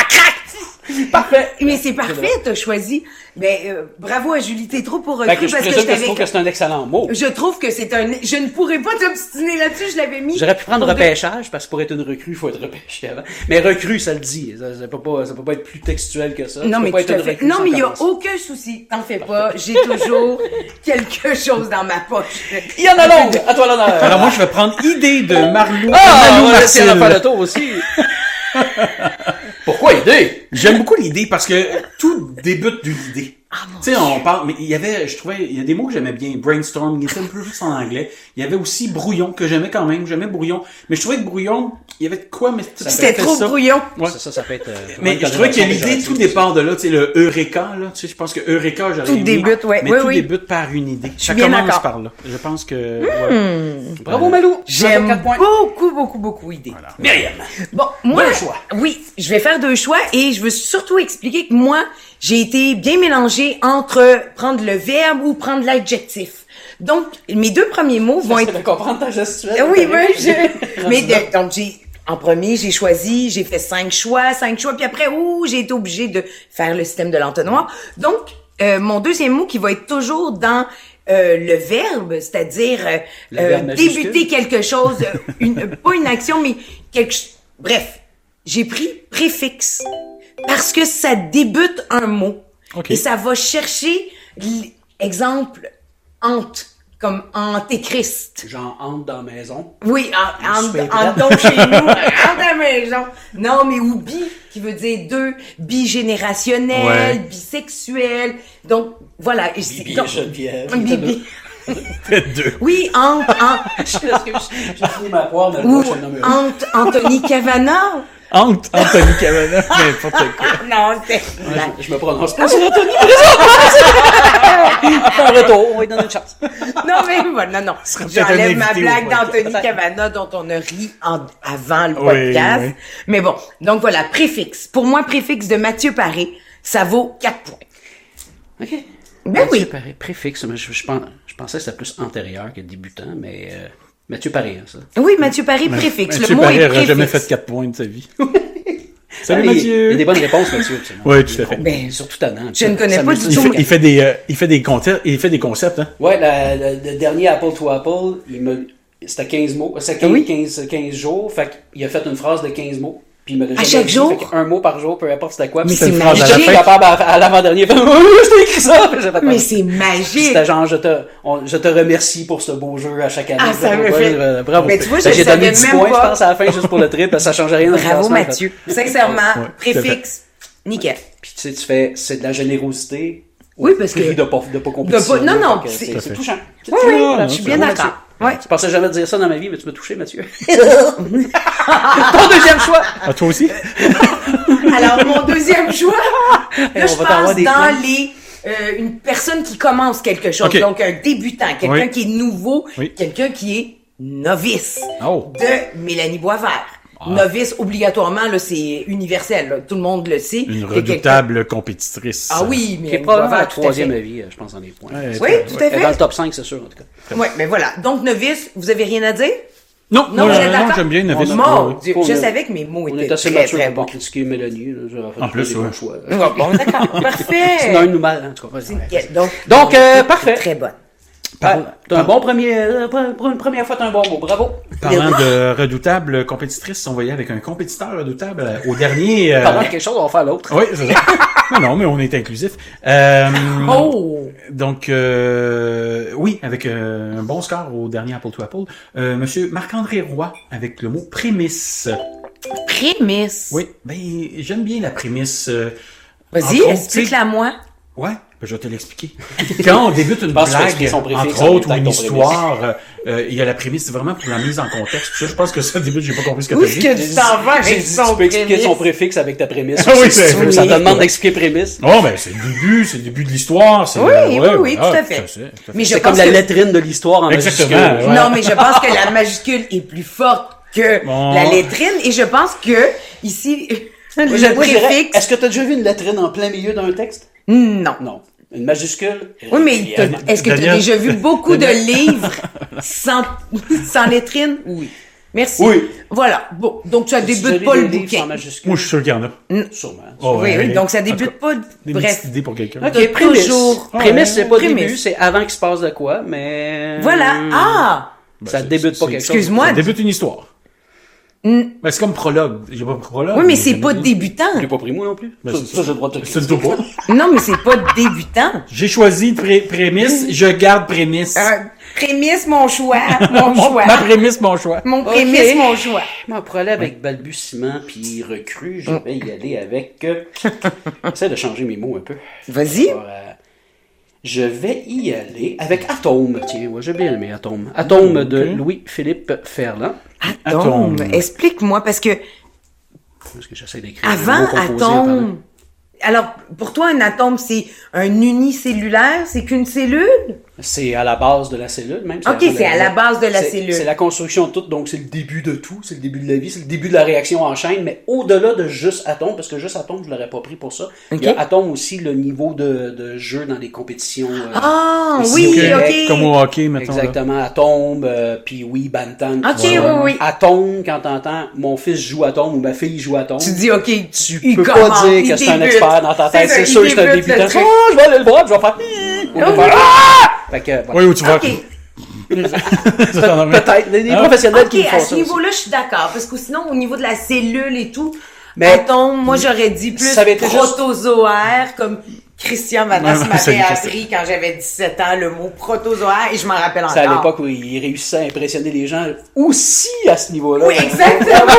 parfait. mais c'est parfait, t'as choisi. Mais bravo à Julie Tétrault pour Fait que Recrue, je parce que présume je que tu trouves t'avais... que c'est un excellent mot. Je trouve que c'est un... Je ne pourrais pas t'obstiner là-dessus, je l'avais mis. J'aurais pu prendre pour deux- repêchage, parce que pour être une recrue, il faut être repêché avant. Mais recrue, ça le dit. Ça peut pas être plus textuel que ça. Non, Tu mais peux pas tout être à une fait. recrue Non, sans mais il y a commencer. aucun souci. T'en fais pas. J'ai toujours quelque chose dans ma poche. Il y en a longue! À toi l'honneur! Alors moi, je vais prendre idée de Marlou. Ah, Malou on va essayer de Marcel. faire le tour aussi. Pourquoi idée? J'aime beaucoup l'idée parce que tout débute d'une idée. Tu sais, on parle, mais il y avait, je trouvais, il y a des mots que j'aimais bien. Brainstorm, il était un peu juste en anglais. Il y avait aussi brouillon, que j'aimais quand même. J'aimais brouillon. Mais je trouvais que brouillon, il y avait de quoi, mais C'était trop brouillon. Ouais. Ça peut être... Mais je trouvais que l'idée, tout départ de là, tu sais, le Eureka, là, tu sais, je pense que Eureka, j'aurais Tout aimé, débute, ouais, mais oui, tout oui. débute par une idée. Ça bien commence d'accord. par là. Je pense que, ouais. Bravo, Malou! J'aime 4 points. beaucoup idée. Myriam. Bon, moi, Deux choix. Oui, je vais faire 2 choix et je veux surtout expliquer que moi, j'ai été bien mélangée entre prendre le verbe ou prendre l'adjectif. Donc, mes 2 premiers mots vont être... de comprendre ta gestuelle. Oui, mais donc en premier, j'ai fait 5 choix, puis après, j'ai été obligée de faire le système de l'entonnoir. Donc, mon deuxième mot qui va être toujours dans le verbe, c'est-à-dire Le verbe majuscule. débuter quelque chose, pas une action, mais bref, j'ai pris préfixe parce que ça débute un mot Ok. et ça va chercher exemple hante comme antéchrist. Genre, entre dans la maison. Oui, Super en donc chez nous, en ta maison. Non, mais ou bi, qui veut dire 2, bigénérationnel, Ouais. bisexuel. Donc, voilà. Et Bibi donc- et Geneviève. Bibi. Deux. Oui, J'ai fini ma poire, mais ou le prochain numéro. Anthony Cavana. Anthony Cavana, n'importe quoi. Non, c'est... Je me prononce pas sur Anthony. Un retour, on va lui donner une chance. Non, mais voilà, non. peut-être J'enlève un ma invité au blague podcast. d'Anthony Cavana dont on a ri avant le Oui, podcast. oui. Mais bon, donc voilà, préfixe. Pour moi, préfixe de Mathieu Paré, ça vaut 4 points. OK. Ben oui. Mathieu Paré, préfixe, mais je pensais que c'était plus antérieur que débutant, mais Mathieu Paré, hein, ça. Oui, Mathieu Paré, préfixe. Mathieu Le mot Paré est aurait jamais préfixe. fait 4 points de sa vie. Salut, Il y a Mathieu. des bonnes réponses, Mathieu. absolument. Oui, tout à fait. Ben, Surtout tannant. je ne connais pas du Il tout. fait, il fait des concepts, hein. Ouais, le dernier Apple to Apple, c'était 15 mots. C'était 15 jours. Fait qu'il a fait une phrase de 15 mots. Puis il me l'a jamais chaque dit, jour? fait un mot par jour, peu importe c'était quoi. Mais Puis c'est une phrase à la magique. fin, capable à l'avant-dernier. Je t'ai écrit ça. J'ai fait Mais comme- c'est magique. C'était genre, je te remercie pour ce beau jeu à chaque année. Ah, ça me fait- Bravo. Mais tu vois, Fait que je j'ai donné savais 10 même points, pas. je pense, à la fin, juste pour le trip, parce que ça change rien dans le Bravo, classement, en fait. Mathieu. Sincèrement, Ouais, tout à préfixe, nickel. Puis tu c'est de la générosité. Oui, parce que- De pas compétition. non, non, Fait que c'est- c'est touchant. Oui, oui, Ah, je suis non, bien c'est d'accord. bon, Ouais. Je pensais jamais dire ça dans ma vie, mais tu m'as touché, Mathieu. Ton deuxième choix. Ah, toi aussi? Alors, mon deuxième choix, Et là, on je va t'avoir pense des dans points. une personne qui commence quelque chose. Ok. Donc, un débutant, quelqu'un Oui. qui est nouveau, Oui. quelqu'un qui est novice. Oh. De Mélanie Boisvert. Novice, obligatoirement, là, c'est universel, là. Tout le monde le sait. Une Que redoutable compétitrice. quelqu'un- Ah oui, Qui est Mélanie probablement la Boisvert, tout à troisième fait. avis, je pense, dans les points. Ouais, Oui, tout à Elle est dans fait. le top 5, c'est sûr, en tout cas. Ouais, mais voilà. Donc, novice, vous avez rien à dire? Non, Non, vous êtes d'accord? j'aime bien Novice. Mon Dieu, On je est- savais que mes mots On étaient est assez très, mature très pour bons. pas critiquer Mélanie. Là, En plus, des ouais. bons choix. Bon, d'accord, parfait. C'est un ou mal, en tout cas. Vas-y. Nickel. Donc, Parfait. très bonne. T'as un bon premier, pour une première fois, t'as un bon mot. Bravo. Parlant de redoutable compétitrice, on va y aller avec un compétiteur redoutable au dernier... Parlant de quelque chose, on va faire l'autre. Oui, c'est ça. non, mais on est inclusif. Oh! Donc, oui, avec un bon score au dernier Apple to Apple. Monsieur Marc-André Roy, avec le mot prémisse. Prémisse. Oui, ben, j'aime bien la prémisse. Vas-y, entre autres, explique-la moi. Ouais, ben, je vais te l'expliquer. Quand on débute une pense qu'il faut blague, expliquer son préfixe entre en autres, ou même une temps que ton histoire, il y a la prémisse, c'est vraiment pour la mise en contexte. Tout ça, je pense que ça, au début, j'ai pas compris ce que Où t'as est-ce dit. que tu t'en vas J'ai avec dit, son tu peux expliquer prémisse? son préfixe avec ta prémisse. Ah oui, Si c'est- tu veux, ça te demande d'expliquer prémisse. Oh, ben, c'est le début de l'histoire. C'est, Oui, oui, ouais, oui, voilà, tout à fait. tout à Mais je C'est comme pense la que... lettrine de l'histoire en Exactement, majuscule. ouais. Non, mais je pense que la majuscule est plus forte que Bon. la lettrine. Et je pense que, ici, Moi, le je dirais, préfixe... est-ce que tu as déjà vu une lettrine en plein milieu d'un texte? Non. Non. Une majuscule? Oui, mais est-ce que tu as Daniel- déjà vu beaucoup de livres sans lettrine? Oui. Merci. Oui. Voilà. Bon, donc ça Tu débute lis pas des le livres bouquin. sans majuscule? Moi, je suis sûr qu'il y en a. Sûrement. Oh, Oui, ouais, oui, donc ça en tout débute cas, pas... Des Bref. petites idées pour quelqu'un. Ok, prémisse. toujours. Prémisse, c'est pas Prémisse. début, c'est avant qu'il se passe de quoi, mais... Voilà. Ah! Ça débute pas quelque chose. Excuse-moi. Ça débute une histoire. Ben, c'est comme prologue. J'ai pas prologue. Oui, mais c'est pas débutant. J'ai pas pris moi non plus. Ben, Ça, c'est j'ai le droit de te C'est critiquer. tout pas. Non, mais c'est pas débutant. J'ai choisi prémisse, je garde prémisse. Prémisse, mon choix. Mon choix. Ma prémisse, mon choix. Mon prémisse, mon choix. Moi, pour aller avec balbutiement puis recrue, je vais y aller avec... J'essaie de changer mes mots un peu. Vas-y. Alors, je vais y aller avec Atome. Tiens, ouais, j'ai bien aimé Atome. Atome de Louis-Philippe Ferland. Atome. Atome. Explique-moi, parce que Parce que j'essaie d'écrire le avant mot composé en parlant. atome... Alors, pour toi, un atome, c'est un unicellulaire? C'est qu'une cellule? C'est à la base de la cellule, même. Ok, c'est à la base de la c'est- cellule. C'est la construction de tout, donc c'est le début de tout, c'est le début de la vie, c'est le début de la réaction en chaîne, mais au-delà de juste atome, parce que juste atome, je l'aurais pas pris pour ça. Il y a Ok. atome aussi le niveau de jeu dans les compétitions. Ah, ici oui, au Québec, ok. Comme au hockey, maintenant. là. Exactement, Atome, puis oui, Bantam. Ok, Ouais, ouais. oui. Atome, quand t'entends mon fils joue Atome ou ma fille joue Atome, Tu dis, ok, tu il peux pas commence, dire il que c'est un débute. expert dans ta tête. ça, C'est il sûr que c'est un débute le débutant. truc. Ah, je vais aller le voir, puis je vais faire... Ou je vais faire, Ah! Fait que, voilà. Oui, où tu vas. Ok. Ça t'en amène. Peut-être, des professionnels Ok, qui me font à ça ce aussi. niveau-là, je suis d'accord. Parce que sinon, au niveau de la cellule et tout, Mais- atome, moi, j'aurais dit plus Ça avait été juste- protozoaire, comme Christian Vanas Ouais, m'avait salut, appris quand j'avais 17 ans, le mot protozoaire, et je m'en rappelle encore. C'est à l'époque où il réussissait à impressionner les gens aussi à ce niveau-là. Oui, exactement.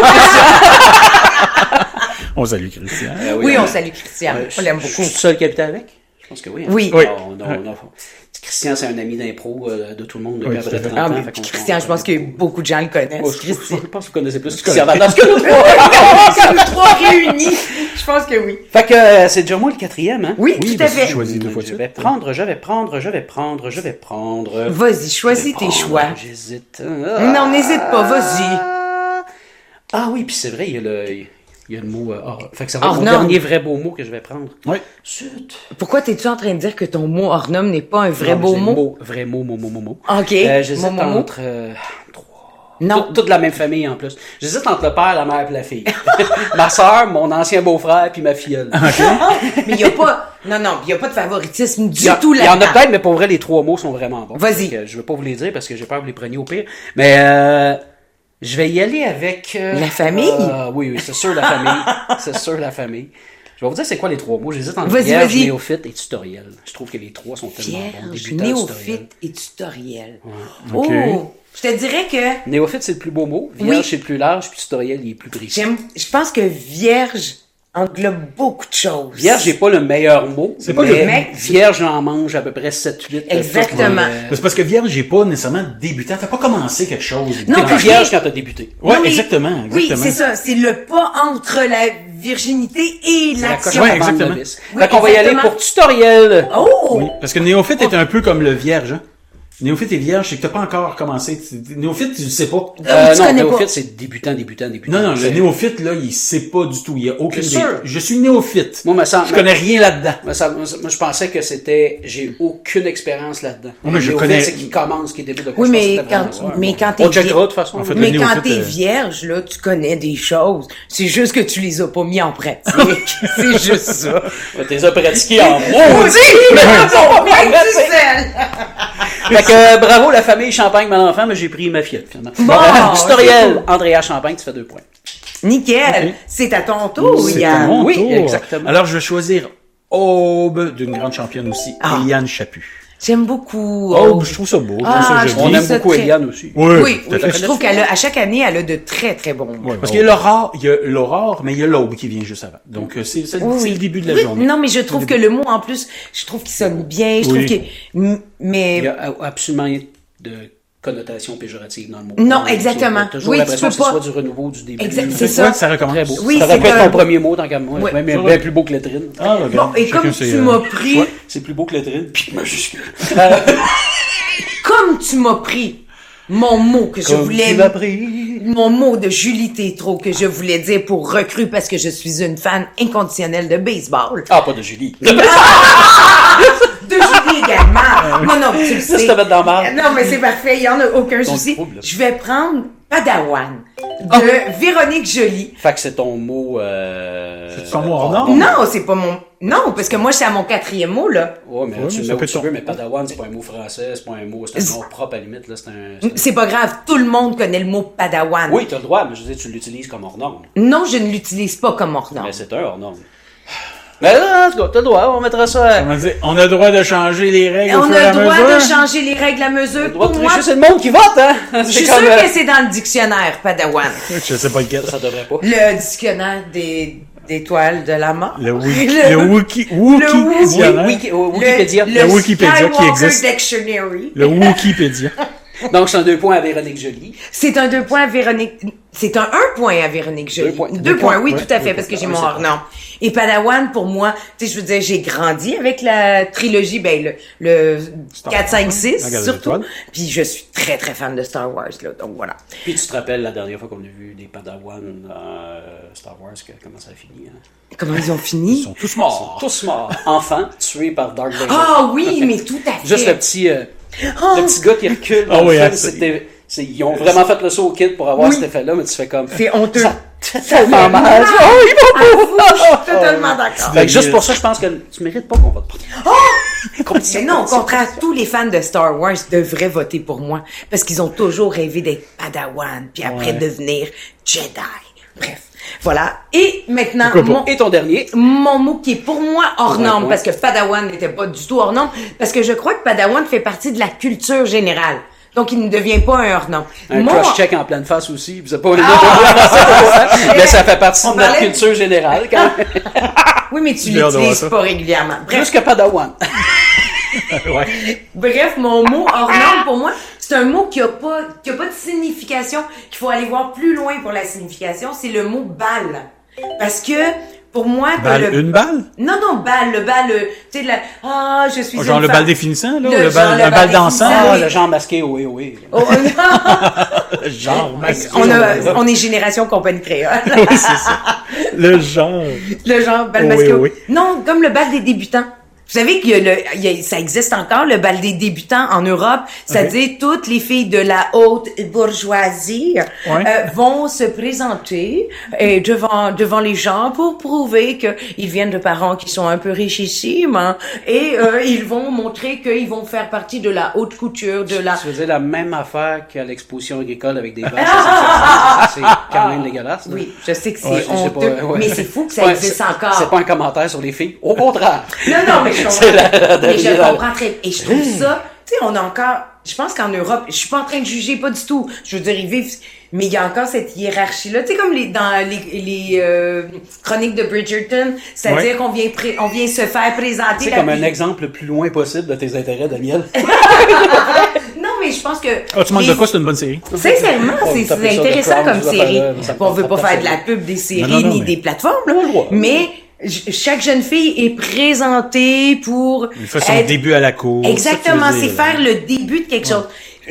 On salue Christian. Oui, on salue Christian. On l'aime Je beaucoup. suis seul capitaine avec? Je pense que oui. hein. Oui. Oui. Non. Christian, c'est un ami d'impro de tout le monde depuis Oui, à peu tout à près fait. 30 Ah, ans. mais fait qu'on- Christian, je pense que beaucoup de gens le connaissent. Moi, Christian. je pense que vous connaissez plus Christian Vanas que nous trois. Comme trois réunis. Je pense que oui. Fait que c'est déjà moi le quatrième, hein? Oui, Oui, tout à parce que fait. tu choisis deux fois de Je suite. vais prendre. Vas-y, choisis tes choix. J'hésite. Non, n'hésite pas, vas-y. Ah oui, puis c'est vrai, il y a le mot... fait que ça va être mon Ornum. dernier vrai beau mot que je vais prendre. Oui. Zut. Pourquoi t'es-tu en train de dire que ton mot ornum n'est pas un vrai Non, beau j'ai le mot? Vrai mot. Ok. J'hésite Mot, mot, mot. entre... Non. Toute la même famille, en plus. J'hésite entre le père, la mère et la fille. Ma sœur, mon ancien beau-frère, puis ma filleule. Mais il y a pas, non, il y a pas de favoritisme du tout Il y en a là-dedans. peut-être, mais pour vrai, les 3 mots sont vraiment bons. Vas-y. Donc, je veux pas vous les dire parce que j'ai peur que vous les preniez au pire. Mais, je vais y aller avec... La famille? Oui, c'est sûr la famille. C'est sûr la famille. Je vais vous dire c'est quoi les 3 mots. J'hésite entre Vas-y, vierge, vas-y. néophyte et tutoriel. Je trouve que les 3 sont tellement bons. Vierge, Débutant, tutoriel. néophyte et tutoriel. Ok. Oh! Je te dirais que Néophyte, c'est le plus beau mot. Vierge, Oui. c'est le plus large. Puis tutoriel, il est plus précis. je pense que vierge englobe beaucoup de choses. Vierge n'est pas le meilleur mot. C'est pas mais le mec. Vierge, j'en mange à peu près 7-8. Exactement. C'est parce que vierge, j'ai pas nécessairement débutant. T'as pas commencé quelque chose. Non, T'es plus puis- vierge quand t'as débuté. Ouais, Non, mais- exactement. Oui, c'est ça. C'est le pas entre la virginité et C'est la l'action. coche Ouais, avant le exactement. novice. Oui, Fait qu'on va y aller exactement. pour tutoriel. Oh! Oui, parce que néophyte est un peu comme le vierge. Hein? Néophyte et vierge, c'est que t'as pas encore commencé. Néophyte, tu le sais pas. tu Non, connais néophyte, pas. c'est débutant. Non, le C'est- néophyte, là, il sait pas du tout. Il y a aucune C'est sûr. Je suis néophyte. Moi, me semble- Je connais rien là-dedans. Moi, je pensais que c'était... J'ai aucune expérience là-dedans. Ouais, mais je Néophyte, connais- c'est qui commence, qui débute de quoi. Oui, Je mais pensais que quand, c'était vraiment- mais quand t'es On checkera de toute façon. En fait, mais le quand néophyte, t'es vierge, là, tu connais des choses. C'est juste que tu les as pas mis en pratique. C'est juste ça. T'es as pratiqué en Oui, maudit! mais Ouais. bon, même du sel. Fait que bravo la famille Champagne, mon enfant, mais j'ai pris ma fillette finalement. Bon, tutoriel, Andrea Champagne, tu fais 2 points. Nickel. Ok. C'est à ton tour, C'est à Yann. mon Oui, tour. exactement. Alors, je vais choisir Aube, d'une grande championne aussi, Ah. Eliane Chaput. J'aime beaucoup. Aube, je trouve ça beau. Je trouve ça Ah, joli. je On trouve aime ça beaucoup très- Eliane aussi. Oui, tout à fait. je trouve à chaque année, elle a de très, très bons mots. Ouais, parce qu'il y a l'aurore, mais il y a l'aube qui vient juste avant. Donc, c'est le début de la Oui, journée. non, mais je trouve que le mot, en plus, je trouve qu'il sonne bien. Je trouve Oui. que, mais, Il y a absolument rien de connotation péjorative dans le mot. Non, exactement. J'ai toujours Oui, l'impression tu que peux ce pas- soit du renouveau du début. Exact, C'est c'est ça. ça recommence. Très beau. Oui, Ça aurait pu c'est être un- mon premier mot tant qu'à moi. Oui. Même C'est bien vrai. plus beau que Lettrine. Ah, regarde. bon, et Chacun comme ses, tu m'as pris, Ouais, c'est plus beau que Lettrine, puis majuscule. comme tu m'as pris mon mot que je Comme voulais, tu m'as pris. mon mot de Julie Tétrault que je voulais dire pour recrue parce que je suis une fan inconditionnelle de baseball. Ah, pas de Julie. De Julie également. Non, tu le Ça, sais. je te mets dans la marde. Non, mais c'est parfait, il y en a aucun souci. trouble, là. Je vais prendre Padawan de Véronique Joly. Fait que c'est ton mot... C'est ton mot hors norme? Non, c'est pas mon... Non, parce que moi, c'est à mon 4e mot, là. Ouais, mais Ouais, tu mais le ça mets peut où tu être veux, mais Padawan, c'est pas un mot français, c'est pas un mot, c'est un nom propre à la limite, là, c'est un... C'est pas grave, tout le monde connaît le mot Padawan. Oui, t'as le droit, mais je veux dire, tu l'utilises comme hors norme. Non, je ne l'utilise pas comme hors norme. Mais c'est un hors norme. Mais là, en tout cas, t'as le droit, on mettra ça... On a le droit de changer les règles au On fur et a à le droit mesure. de changer les règles à mesure. Le droit de Pour moi, tricher, c'est le monde qui vote, hein? je suis sûre que c'est dans le dictionnaire, Padawan. Je sais pas lequel. Ça devrait pas. Le dictionnaire des toiles de la mort. Le Wiki- Wikipédia. Wikipédia. Le Le Wikipédia qui Skywalker existe. Dictionary. Le Wikipédia. Donc, c'est un 2 points à Véronique Joly. C'est un 2 points à Véronique. C'est un 1 point à Véronique Joly. 2 points. 2 points, oui, Ouais, tout à 2 fait, points. parce que j'ai Ah, mon c'est hors-nom. Et Padawan, pour moi, tu sais, je veux dire, j'ai grandi avec la trilogie, ben, le 4, 5, 6, Regarde les surtout. étoiles. Puis je suis très, très fan de Star Wars, là. Donc voilà. Puis tu te rappelles la dernière fois qu'on a vu des Padawan dans Star Wars, comment ça a fini, hein? Comment ils ont fini? Ils sont tous Ils sont morts. tous morts. Enfants, tués par Dark Vader. Ah oui, mais tout à fait. Juste le petit gars qui recule dans Ah le oui, film, hein, ils ont vraiment fait le saut au kid pour avoir Oui. cet effet-là, mais tu fais comme... C'est honteux. Ça fait tellement mal. Oh, ils vont pas! Je suis totalement d'accord. Fait que juste pour ça, je pense que tu mérites pas qu'on vote pour toi. Mais non, au contraire, tous les fans de Star Wars devraient voter pour moi. Parce qu'ils ont toujours rêvé d'être Padawan, puis après Ouais. devenir Jedi. Bref. Voilà. Et maintenant, Pourquoi pas? Et ton dernier? mon mot qui est pour moi hors Ouais, norme, ouais. parce que Padawan n'était pas du tout hors norme, parce que je crois que Padawan fait partie de la culture générale. Donc, il ne devient pas un hors norme. Un Mon- cross-check en pleine face aussi. Vous avez pas Ah! mais ça fait partie On de notre parlait- culture générale, quand même. Oui, mais tu J'ai hâte de voir l'utilises ça. pas régulièrement. Bref. Plus que Padawan. Ouais. Bref, mon mot hors norme, pour moi, c'est un mot qui a pas de signification, qu'il faut aller voir plus loin pour la signification, c'est le mot balle. Parce que, pour moi, Balle, une balle? Non, balle, le bal, tu sais, je suis Genre une le femme. bal définissant, là? Le Le genre, bal, le un bal bal dansant? définissant, Ah, oui. le genre masqué, oui, oui. Oh, non. Genre masqué. on est génération compagnie créole. Oui, c'est ça. Le genre. Le genre bal Oui, masqué. oui. Non, comme le bal des débutants. Vous savez ça existe encore, le bal des débutants en Europe. C'est-à-dire, toutes les filles de la haute bourgeoisie vont se présenter devant les gens pour prouver qu'ils viennent de parents qui sont un peu richissimes. Hein, et ils vont montrer qu'ils vont faire partie de la haute couture, de la... Tu faisais la même affaire qu'à l'exposition agricole avec des vaches. C'est quand même dégueulasse. Là. Oui, je sais que c'est Ouais, honteux, mais c'est fou que ça existe encore. C'est pas un commentaire sur les filles. Au contraire. Non, mais je comprends. C'est la Mais je dernière. comprends très... Et je trouve ça... Tu sais, on a encore... Je pense qu'en Europe, je suis pas en train de juger, pas du tout. Je veux dire, ils vivent... Mais il y a encore cette hiérarchie-là. Tu sais, comme dans les chroniques de Bridgerton, c'est-à-dire qu'on vient se faire présenter... C'est comme un exemple le plus loin possible de tes intérêts, Daniel. Non, mais je pense que... Ah, tu manques de quoi? C'est une bonne série. Sincèrement, c'est taper ça de intéressant Crown, comme je vais série. faire, ça me On veut tente pas pas faire de de la ça. pub des séries Non, ni mais- des plateformes, là. On a le droit. Mais chaque jeune fille est présentée pour Il fait son être- début à la cour. Exactement, ça que tu c'est veux dire, faire le début de quelque chose.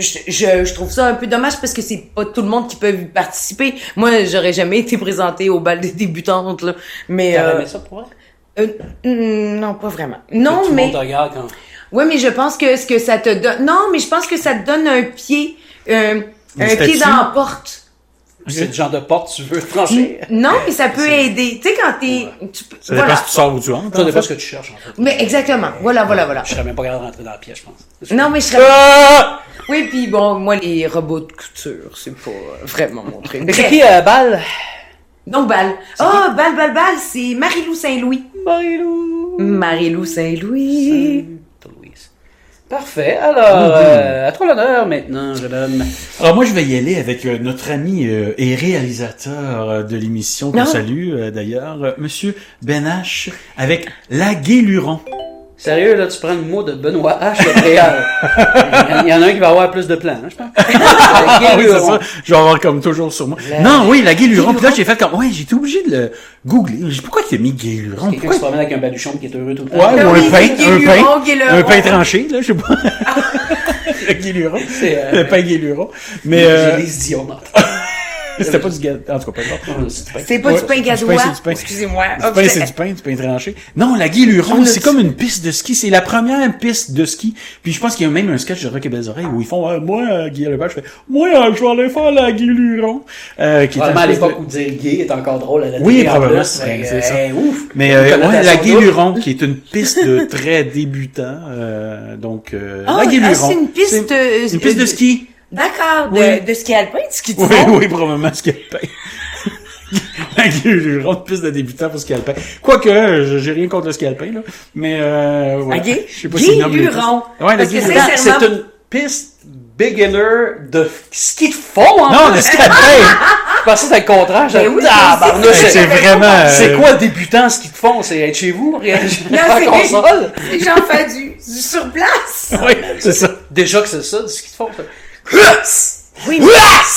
Je trouve ça un peu dommage parce que c'est pas tout le monde qui peut y participer. Moi, j'aurais jamais été présentée au bal des débutantes, là. Mais T'aurais aimé ça pour elle? non, pas vraiment. Non, Tout le mais monde te regarde quand... ouais, mais je pense que ce que ça te donne, non, mais je pense que ça te donne un pied, un statue? pied dans la porte. C'est le genre de porte que tu veux franchir. Non, mais ça peut aider. Tu sais, quand Ça dépend si tu sors ou tu entres. Ça en dépend fait. ce que tu cherches, en fait. Mais exactement. Voilà. Je serais même pas capable de rentrer dans la pièce, je pense. Non, mais je serais... Ah! Oui, puis bon, moi, les robots de couture, c'est pas vraiment mon truc. C'est Bref. qui, Bal? Donc, Bal. Bal, c'est Marie-Lou Saint-Louis. Marie-Lou. Marie-Lou Saint-Louis. Louise. Parfait. Alors, à toi l'honneur maintenant, jeune homme. Alors moi, je vais y aller avec notre ami et réalisateur de l'émission, qu'on Ah. salue d'ailleurs, Monsieur Ben H, avec La Guéluron. Sérieux, là, tu prends le mot de Benoît H. le Réal. Il y en a un qui va avoir plus de plans, hein, je pense. Oui, c'est ça. Je vais avoir comme toujours sur moi. Non, oui, La Guéluron. Puis là, j'ai fait comme, ouais, j'ai été obligé de le googler. J'ai dit, pourquoi il a mis Guéluron? Quelqu'un qui se promène avec un baluchon qui est heureux tout le temps. Ouais, ou oui, un pain, Guéluron. un pain tranché, là, je sais pas. Le Guéluron. C'est, Le pain Guéluron. Mais, J'ai les Dion dans la tête. c'était pas du gâteau. En tout cas, pas grave. C'est pas Ouais, du pain du pain, gadois. c'est du pain. Excusez-moi. Du pain, c'est du pain tranché. Non, la Guéluron, On a c'est dit- comme une piste de ski. C'est la première piste de ski. Puis je pense qu'il y a même un sketch de Rock et Belles Oreilles où ils font, moi, Guy Lepage, je fais, moi, je vais aller faire la Guéluron. Qui est Probablement à une espèce l'époque de- où dire gay est encore drôle à la Oui, télé, en probablement, plus, c'est ça. Ouf. Mais, Une ouais, connotation la double. Guéluron, qui est une piste de très débutant, donc, la Guéluron. c'est une piste... C'est une piste de ski. D'accord, Oui. de ski alpin, de ski de Oui, fond. oui, probablement, ski alpin. La Guéluron, une piste de débutant pour ski alpin. Quoique, j'ai rien contre le ski alpin, là. Mais, voilà. Ok. Je sais pas si nomme les pistes. Guéluron. Ouais, la Parce que Guéluron. sincèrement- C'est une piste beginner de ski de fond, hein? Non, de ski alpin! Je pensais que c'était le contraire. Ben oui, Tabarnouche, mais C'est vraiment... C'est quoi débutant ski de fond? C'est être chez vous, réagir en c'est- console? Les gens font du sur place. Oui, c'est ça. Déjà que c'est ça, du ski de fond. Ça. Oui, mais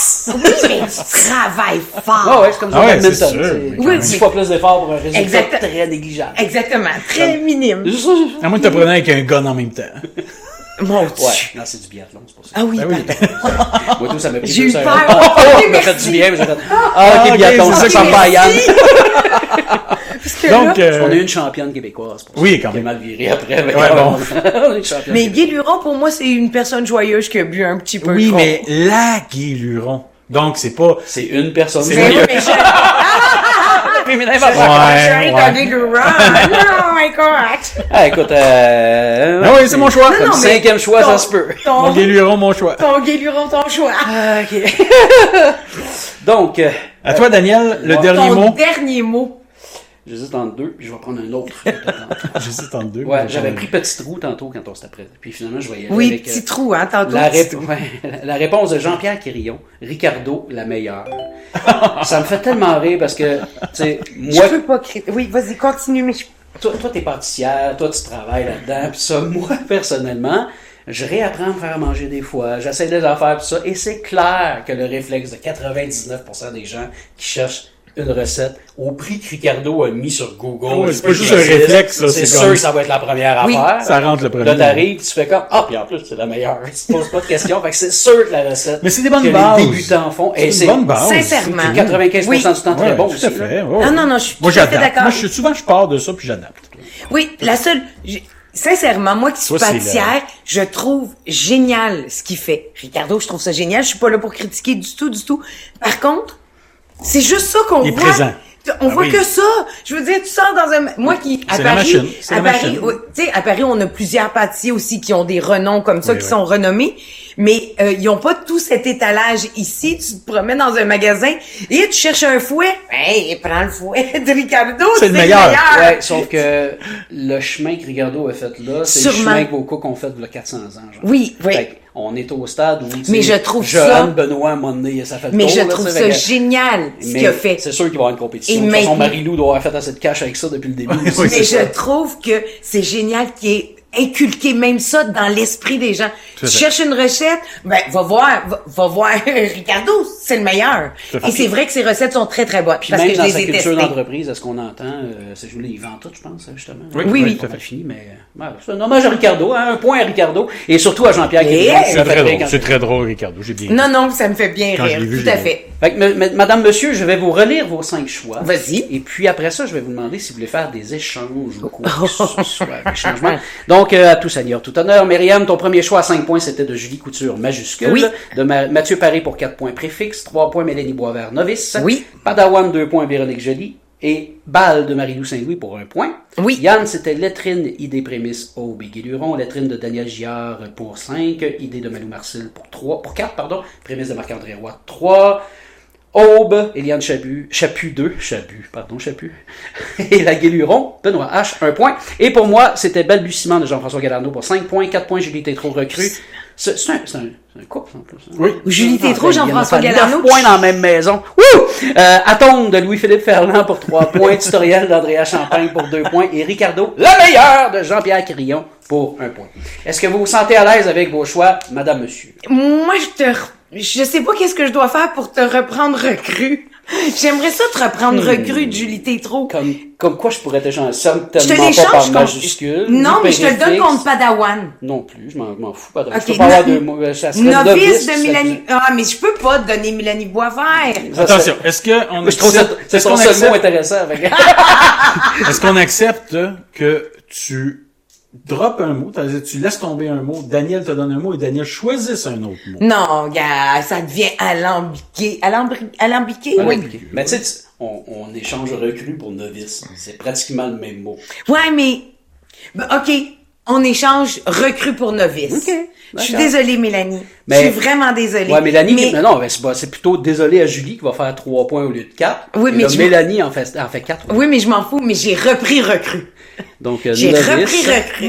tu travailles fort. Ah ouais, c'est comme ça, Ah ouais, badminton. c'est sûr. C'est Oui, 10 oui. fois plus d'efforts pour un résultat Exact. très négligeable. Exactement, très minime. À moins que tu prenais avec un gun en même temps. Mon Ouais, Dieu. non, c'est du biathlon, c'est pour ça. Ah oui, Ben oui. pardon. Moi, tout, ça m'a pris J'ai eu deux heures. peur. Oh, Ok, ça m'a fait merci. du bien, mais j'ai fait, ah, ok, biathlon, c'est ça ça, me pas à Yann. Parce que Donc, là, On a eu une championne québécoise pour ça. Oui, quand Qui a même. mal viré après. Mais Ouais, bon. on a une championne. mais Guy Luron, pour moi, c'est une personne joyeuse qui a bu un petit peu Oui, trop. mais la Guéluron. Donc, c'est pas... C'est une personne. C'est Mais vrai. oui, mais je... Féminin, Je va suis faire. chérie ouais. de Guy Luron. Oh my God. Ah, écoute, Ah oui, c'est mon choix. Non, non, mais Cinquième choix, ton- ça se peut. Mon Ton, Guéluron, mon choix. ton Guy Luron, ton choix. Ah, ok. Donc, À toi, Daniel, le dernier Ton mot. dernier mot. j'hésite entre deux, puis je vais prendre un autre. J'hésite entre deux. Ouais, j'avais pris petit trou tantôt quand on s'était prêt. Puis finalement, je vais y aller Oui, avec, petit trou, hein, tantôt. la, petit trou. la réponse de Jean-Pierre Quirillon, Ricardo, la meilleure. Ça me fait tellement rire parce que, tu sais, moi, Je peux pas créer. Oui, vas-y, continue, mais je... toi, t'es pâtissière, toi, tu travailles là-dedans, puis ça, moi, personnellement, je réapprends à me faire manger des fois, j'essaie des affaires, puis ça, et c'est clair que le réflexe de 99% des gens qui cherchent une recette au prix que Ricardo a mis sur Google. Ouais, c'est pas juste un réflexe, ça, C'est c'est sûr comme- que ça va être la première Oui, affaire. Ça rentre le premier. Là, t'arrives, tu fais comme, ah, puis en plus, c'est la meilleure. Tu te poses pas de questions. Fait que c'est sûr que la recette. Mais c'est des bonnes que bases. les débutants font. Et C'est une bonne base. Sincèrement. 95% Oui. du temps très Ouais, bon tout aussi. à là. fait. Ouais. Non, non, non, je suis Moi, tout à fait j'adapte. d'accord. Moi, souvent, je pars de ça, puis j'adapte. Oui, la seule... sincèrement, moi qui suis Toi, c'est pâtissière, je trouve génial ce qu'il fait. Ricardo, je trouve ça génial. Je suis pas là pour critiquer du tout. Par contre, c'est juste ça qu'on voit. Il est présent. On voit oui. que ça. Je veux dire, tu sors dans un... Moi qui, à C'est la Paris, machine. C'est la machine. tu sais, à Paris, on a plusieurs pâtissiers aussi qui ont des renoms comme ça, Oui, qui oui. sont renommés. Mais ils ont pas tout cet étalage ici. Tu te promènes dans un magasin et tu cherches un fouet. Hey, prends le fouet de Ricardo. C'est le meilleur. Ouais, sauf que le chemin que Ricardo a fait là, c'est le Sûrement. chemin que vos cooks ont fait il y a 400 ans. Genre. Oui. Fait que on est au stade où Mais je trouve Johan ça- Benoît, à un moment donné, ça fait le Mais tour, je là, trouve tu sais, ça fait que- génial, ce Mais qu'il a fait. c'est sûr qu'il va y avoir une compétition. Et De toute façon, maintenant- Marie-Lou doit avoir fait assez de cash avec ça depuis le début. Oui, Mais c'est ça. je trouve que c'est génial qu'il ait inculqué même ça dans l'esprit des gens. Tout à Tu fait. cherches une recette, ben va voir Ricardo, c'est le meilleur. Tout à fait. Et c'est vrai que ses recettes sont très très bonnes Puis parce même que dans je sa les ai culture testées. d'entreprise, est-ce qu'on entend, c'est je les vend toutes, je pense, justement. Oui, Oui, oui. Tout à fait fini, mais c'est un hommage à Ricardo, hein, un point à Ricardo, et surtout à Jean-Pierre qui Yeah! C'est très drôle. C'est très drôle, Ricardo. J'ai bien. Non, ça me fait bien Quand je rire, l'ai vu, tout j'ai à dit. fait. Fait que, madame, monsieur, je vais vous relire vos 5 choix. Vas-y. Et puis après ça, je vais vous demander si vous voulez faire des échanges ou quoi que ce soit, des changements. Donc, à tout seigneur, tout honneur. Myriam, ton premier choix à 5 points, c'était de Julie Couture, majuscule. Oui. De Mathieu Paré pour 4 points, préfixe. 3 points, Mélanie Boisvert, novice. Oui. Padawan, 2 points, Véronique Joly. Et Balle de Marie-Lou Saint-Louis pour 1 point. Oui. Yann, c'était Lettrine, idée prémisse, Aube et Guéluron. Lettrine de Daniel Giard pour 5. Idée de Malou Marcel pour 4, pardon. Prémisse de Marc-André Roy, 3. Aube, Eliane Chaput, et la Guéluron, Benoît H, 1 point. Et pour moi, c'était Balbutiement de Jean-François Galarneau pour 5 points, 4 points, Julie Tétrault recrue. C'est un couple, en plus. Hein? Oui. Julie Tétrault, Il y en a Jean-François pas 9 Galarneau. points dans la même maison. Wouh! Atome de Louis-Philippe Ferland pour 3 points, Tutoriel d'Andrea Champagne pour 2 points, et Ricardo, le meilleur de Jean-Pierre Quirillon pour 1 point. Est-ce que vous vous sentez à l'aise avec vos choix, madame, monsieur? Moi, je sais pas qu'est-ce que je dois faire pour te reprendre recrue. J'aimerais ça te reprendre recrue de Julie Tétrault. Comme quoi je pourrais t'échanger ça Je te tellement pas l'échange par contre... majuscule. Non, ni mais je te le donne périfixe. contre Padawan. Non plus, je m'en fous pas. Ok, Je peux pas avoir de mots. Ça serait Novice de ça Mélanie... Ah, mais je peux pas te donner Mélanie Boisvert. Attention, est-ce qu'on Je trouve ça, c'est est-ce ton qu'on seul mot accepte, intéressant. Avec... est-ce qu'on accepte que tu droppes un mot, c'est-à-dire tu laisses tomber un mot, Daniel te donne un mot et Daniel choisisse un autre mot? Non, gars, ça devient alambiqué. Alambiqué, oui. Mais tu sais, on échange recrue pour novice. C'est pratiquement le même mot. Ouais, mais... Ben, OK, on échange recrue pour novice. OK, Je suis d'accord. désolée, Mélanie. Mais- Je suis vraiment désolée. Ouais, Mélanie, Mais- mais non, mais c'est plutôt désolé à Julie qui va faire 3 points au lieu de 4. Oui, Et mais là, je- Mélanie en fait 4. Oui, mais je m'en fous, mais j'ai repris recrue. Donc, J'ai novice, repris recrue.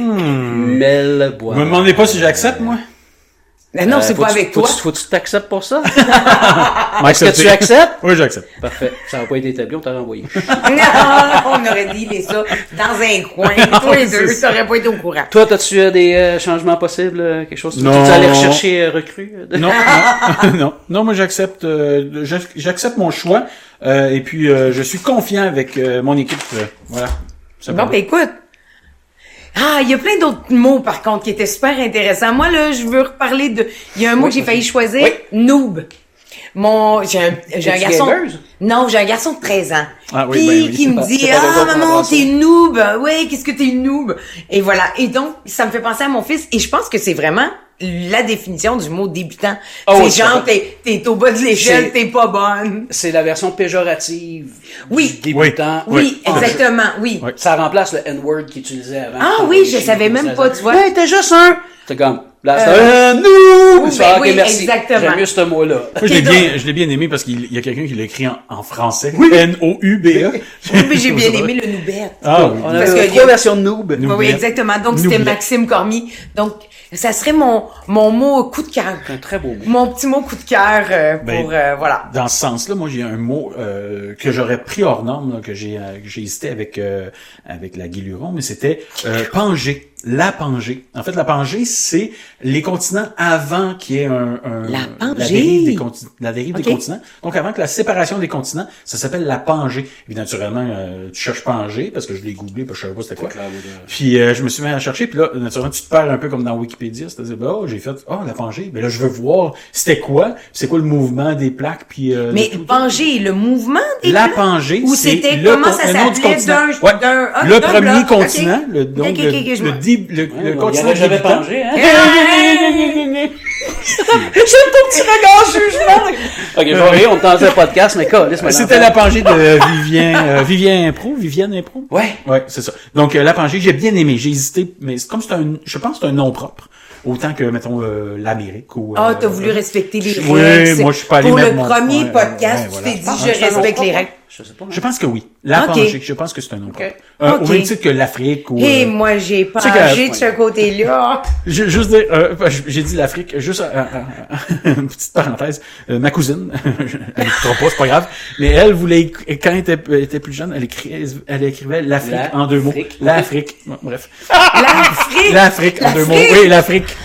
Mel Bois. Vous me demandez pas si j'accepte, moi? Ben non, c'est pas avec toi. Faut-tu que t'acceptes pour ça? Est-ce Est-ce que tu acceptes? Oui, j'accepte. Parfait. Ça n'a pas été établi, on t'a renvoyé. Non, on aurait dit ça dans un coin. Toi les deux, t'aurais pas été au courant. Toi, as-tu des changements possibles? Quelque chose? Non. Tu allais rechercher recrue? Non, non, moi j'accepte mon choix et puis je suis confiant avec mon équipe. Voilà. Bon, ben écoute. Ah, il y a plein d'autres mots, par contre, qui étaient super intéressants. Moi, là, je veux reparler de... Il y a un mot que j'ai failli choisir. Oui. Noob. J'ai un Es-tu garçon... gameuse? Non, j'ai un garçon de 13 ans. Ah oui, Puis, ben oui, qui c'est me pas- dit, c'est pas raison pour maman, avoir ça. t'es noob. Ouais, qu'est-ce que t'es noob? Et voilà. Et donc, ça me fait penser à mon fils. Et je pense que c'est vraiment la définition du mot débutant. Oh, c'est oui, genre, t'es au bas de l'échelle, C'est- t'es pas bonne. C'est la version péjorative Oui. du débutant. Oui, Ah, exactement, oui. Oui. Ça remplace le N-word qu'il utilisait avant. Ah oui, je savais même pas, tu vois. Ouais, t'es juste un. C'est comme, là, c'est un nous. oui, ben oui, merci. exactement. J'aime mieux ce mot-là. Moi, Ok, je l'ai bien aimé parce qu'il y a quelqu'un qui l'a écrit en français. N-O-U-B-E. Oui, mais j'ai bien aimé le noubette. Ah oui. On Parce avait que 3 versions de noob. Oui, Noob. oui, exactement. Donc, c'était Noublet. Maxime Cormier. Donc, ça serait mon mot coup de cœur. Un très beau mot. Mon petit mot coup de cœur pour, voilà. Dans ce sens-là, moi, j'ai un mot que j'aurais pris hors norme, là, que j'ai hésité avec la Guéluron, mais c'était Pangée. La Pangée. En fait, la Pangée, c'est les continents avant qu'il y ait La Pangée. la dérive des Ok. continents. Donc, avant que la séparation des continents, ça s'appelle la Pangée. Et naturellement, tu cherches Pangée, parce que je l'ai googlé, parce que je savais pas c'était quoi. Puis, je me suis mis à chercher, puis là, naturellement, tu te perds un peu comme dans Wikipédia. C'est-à-dire, j'ai fait, la Pangée. Mais là, je veux voir, c'était quoi? C'est quoi le mouvement des plaques, puis... Mais Pangée, le mouvement des la plaques? Pangée, Ou c'est c'était le comment ça nom du s'appelait continent. d'un Ouais. d'un Le d'un premier bloc, continent, ok. le donc Ok, ok, ok, je vois. le continent Il n'y avait jamais débutant. Pangée, hein? J'aime ton petit regard jugement. Ok, je vois rien, on tente un podcast, mais quoi, laisse-moi C'était la Pangée de Vivienne Impro. Ouais. Ouais, c'est ça. Donc, la Pangée, j'ai bien aimé. J'ai hésité, mais c'est comme je pense que c'est un nom propre. Autant que, mettons, l'Amérique ou... Ah, t'as voulu respecter les oui, règles. moi, je suis pas allé pour mettre le mon- premier ouais, podcast, ouais, tu t'es voilà. dit, je respecte les règles. Je sais pas. Je pense que oui. La Ok. Pangée, je pense que c'est un nom propre. Ok. Au même titre que l'Afrique ou... Et moi, j'ai c'est Pangée que- de ce côté-là. Juste dire, j'ai dit l'Afrique, juste une petite parenthèse. Ma cousine, elle écoutera pas, c'est pas grave, mais elle voulait, quand elle était plus jeune, elle écrivait l'Afrique en 2 mots. L'Afrique. L'Afrique. Bon, bref. L'Afrique. L'Afrique en 2 mots. L'Afrique. Oui, l'Afrique.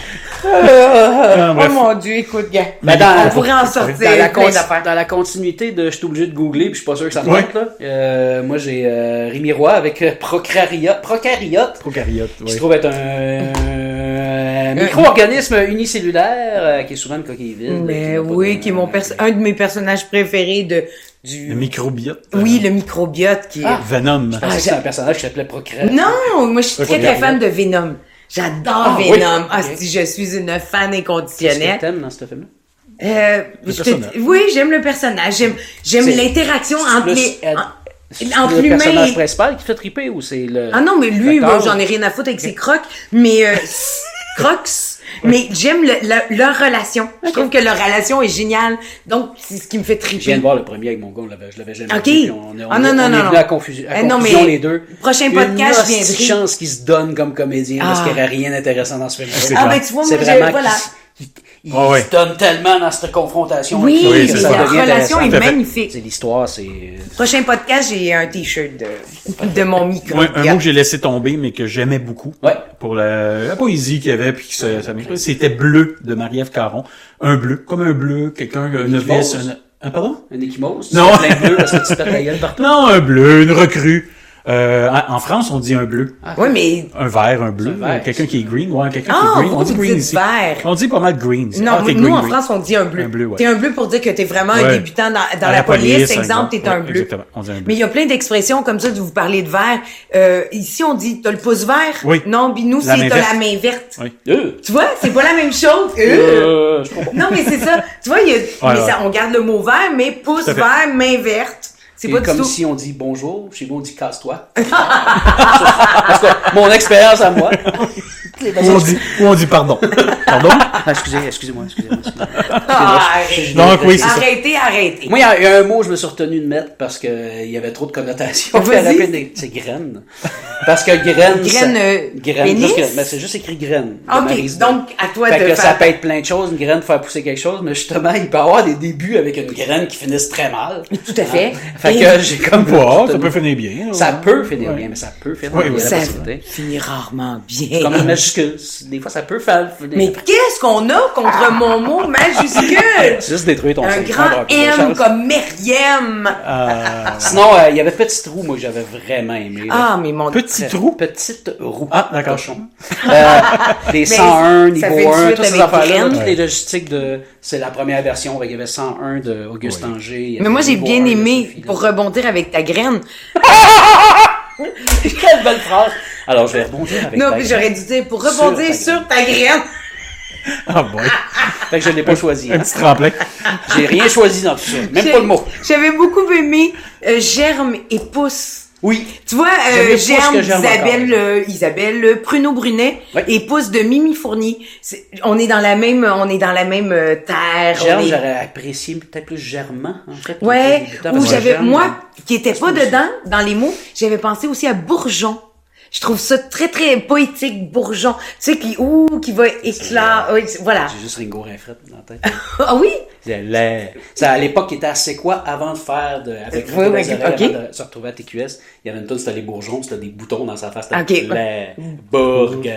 Oh bref. mon Dieu, écoute, gars. Mais On pourrait en sortir plein d'affaires. Dans la continuité de je suis obligé de googler, puis je suis pas sûr que ça me Ouais. tente, là. Moi, j'ai Rémi Roy avec Procaryote, Procaryote, qui se oui. trouve être un micro-organisme unicellulaire qui est souvent une coquille vide. Mais qui n'a pas oui, de- qui est un de mes personnages préférés du... Le microbiote. Oui, le microbiote qui est... Venom. Je pensais que c'était un personnage qui s'appelait Procréate. Non, moi, je suis très, très fan de Venom. J'adore oui. Venom. Ah, Ok. si je suis une fan Qu'est-ce que inconditionnelle. t'aimes dans ce film-là? personnage. Oui, j'aime le personnage. J'aime C'est- l'interaction entre Plus, les... c'est entre le l'humain personnage et- principal qui fait triper ou c'est le... Ah non, mais lui, l'acteur? moi, j'en ai rien à foutre avec ses crocs, mais crocs. Mais j'aime leur relation. Je trouve que leur relation est géniale. Donc, c'est ce qui me fait Je viens de triper. voir le premier avec mon gars, je l'avais jamais Ok. vu. Puis on Ah, non, non, est non, venu non. à confusion, Non, confusion mais les deux. prochain podcast, je Une viendrai. chance qu'ils se donnent comme comédien parce Ah. qu'il n'y aurait rien d'intéressant dans ce film. C'est Ah, clair. ben, tu vois, C'est moi, vraiment voilà. qu'ils Ah ouais. se donnent tellement dans cette confrontation. Oui, Oui, que c'est ça ça. leur devient relation intéressant. est Tout à fait. magnifique. C'est l'histoire, c'est... Prochain podcast, j'ai un t-shirt de mon micro. Ouais, un mot que j'ai laissé tomber, mais que j'aimais beaucoup. Ouais. Pour la poésie qu'il y avait, puis que ça m'écrit. C'était Bleu de Marie-Ève Caron. Un bleu, comme un bleu, quelqu'un, une Échymose. vis, un pardon? Un échymose? Non. C'est plein bleu parce que tu te pètes la gueule partout. Non, un bleu, une recrue. En France, on dit un bleu. Oui, mais... Un vert, un bleu. C'est un vert. Quelqu'un qui est green. Ouais, quelqu'un Ah, qui est green. On vous dit green dites ici. vert. On dit pas mal green. Non, Ah, t'es nous, green, en green. France, on dit un bleu. Un bleu, ouais. T'es un bleu pour dire que t'es vraiment un Ouais. débutant dans À la police. Exemple, exemple. t'es un Ouais, bleu. exactement. On dit un bleu. Mais il y a plein d'expressions comme ça de vous parler de vert. Ici, on dit t'as le pouce vert. Oui. Non, puis nous, La c'est main t'as verte. la main verte. Oui. Tu vois, c'est pas la même chose. Je comprends. Non, mais c'est ça. Tu vois, mais ouais. ça, on garde le mot vert, mais pouce Tout à fait. vert, main verte. C'est C'est pas du comme tout. si on dit bonjour, chez nous on dit casse-toi. Parce que mon expérience à moi. Ou on dit pardon. Pardon? Ah, excusez-moi. Ah, arrêtez. Donc, oui, c'est ça. Arrêtez. Moi, il y a un mot que je me suis retenu de mettre parce que il y avait trop de connotations. Vas-y. C'est graine. Parce que graine. Graine, pénis? Mais c'est juste écrit graine. de Ok, Maryse. donc, à toi Fait de que ça faire... peut être plein de choses, une graine faire pousser quelque chose, mais justement, il peut y avoir des débuts avec une graine qui finissent très mal. Tout à fait. Fait que j'ai comme Wow, ça peut finir bien. Ça peut finir Ouais. bien, mais ça peut finir Oui, bien. oui. la Ça possibilité. finit rarement bien. Comme une majuscule. Des fois, ça peut faire. Mais qu'est-ce qu'on a contre mon mot majuscule? C'est juste détruire ton Un cerveau, grand avoir plus de M chance. comme Meriem. Sinon, il y avait Petit Trou, moi, que j'avais vraiment aimé. là. Ah, mais mon... Petit trou. Petite roue. Ah, d'accord. Cochon. Des 101, ça fait niveau de 1, suite toutes ces avec affaires-là, Graine. toutes les logistiques de... C'est la première version, il y avait 101 de Auguste Anger. il y Mais avait moi, j'ai niveau bien 1 de aimé, Sophie, là. pour rebondir avec ta graine. Quelle belle phrase! Alors, je vais rebondir avec Non, ta mais graine. j'aurais dû dire, pour Sur rebondir ta sur ta graine. Ah, boy. Fait que je ne l'ai pas choisi. Un Hein. petit tremplin. J'ai rien choisi dans tout ça. Même J'ai- pas le mot. J'avais beaucoup aimé Germe et Pouce. Oui. Tu vois, J'aime mieux Pouce Germe que Germe Isabelle Pruneau Brunet Ouais. et Pouce de Mimi Fournier. On est dans la même terre. Germe, on est- j'aurais apprécié peut-être plus Germain, en fait. Ouais, Débutant, ou parce que j'avais, Germe, moi, qui était pas aussi. dedans, dans les mots, j'avais pensé aussi à Bourgeon. Je trouve ça très, très poétique, bourgeon. Tu sais, qui va éclore. Oui, voilà. J'ai juste Ringo Rinfret dans la tête. Ah oui? Ça, à l'époque, il était assez quoi avant de faire avec Oui, Rita oui, Nazareth, ok. avant de se retrouver à TQS. Il y avait une tonne, c'était les bourgeons, c'était des boutons dans sa face. Ok. Les bourges,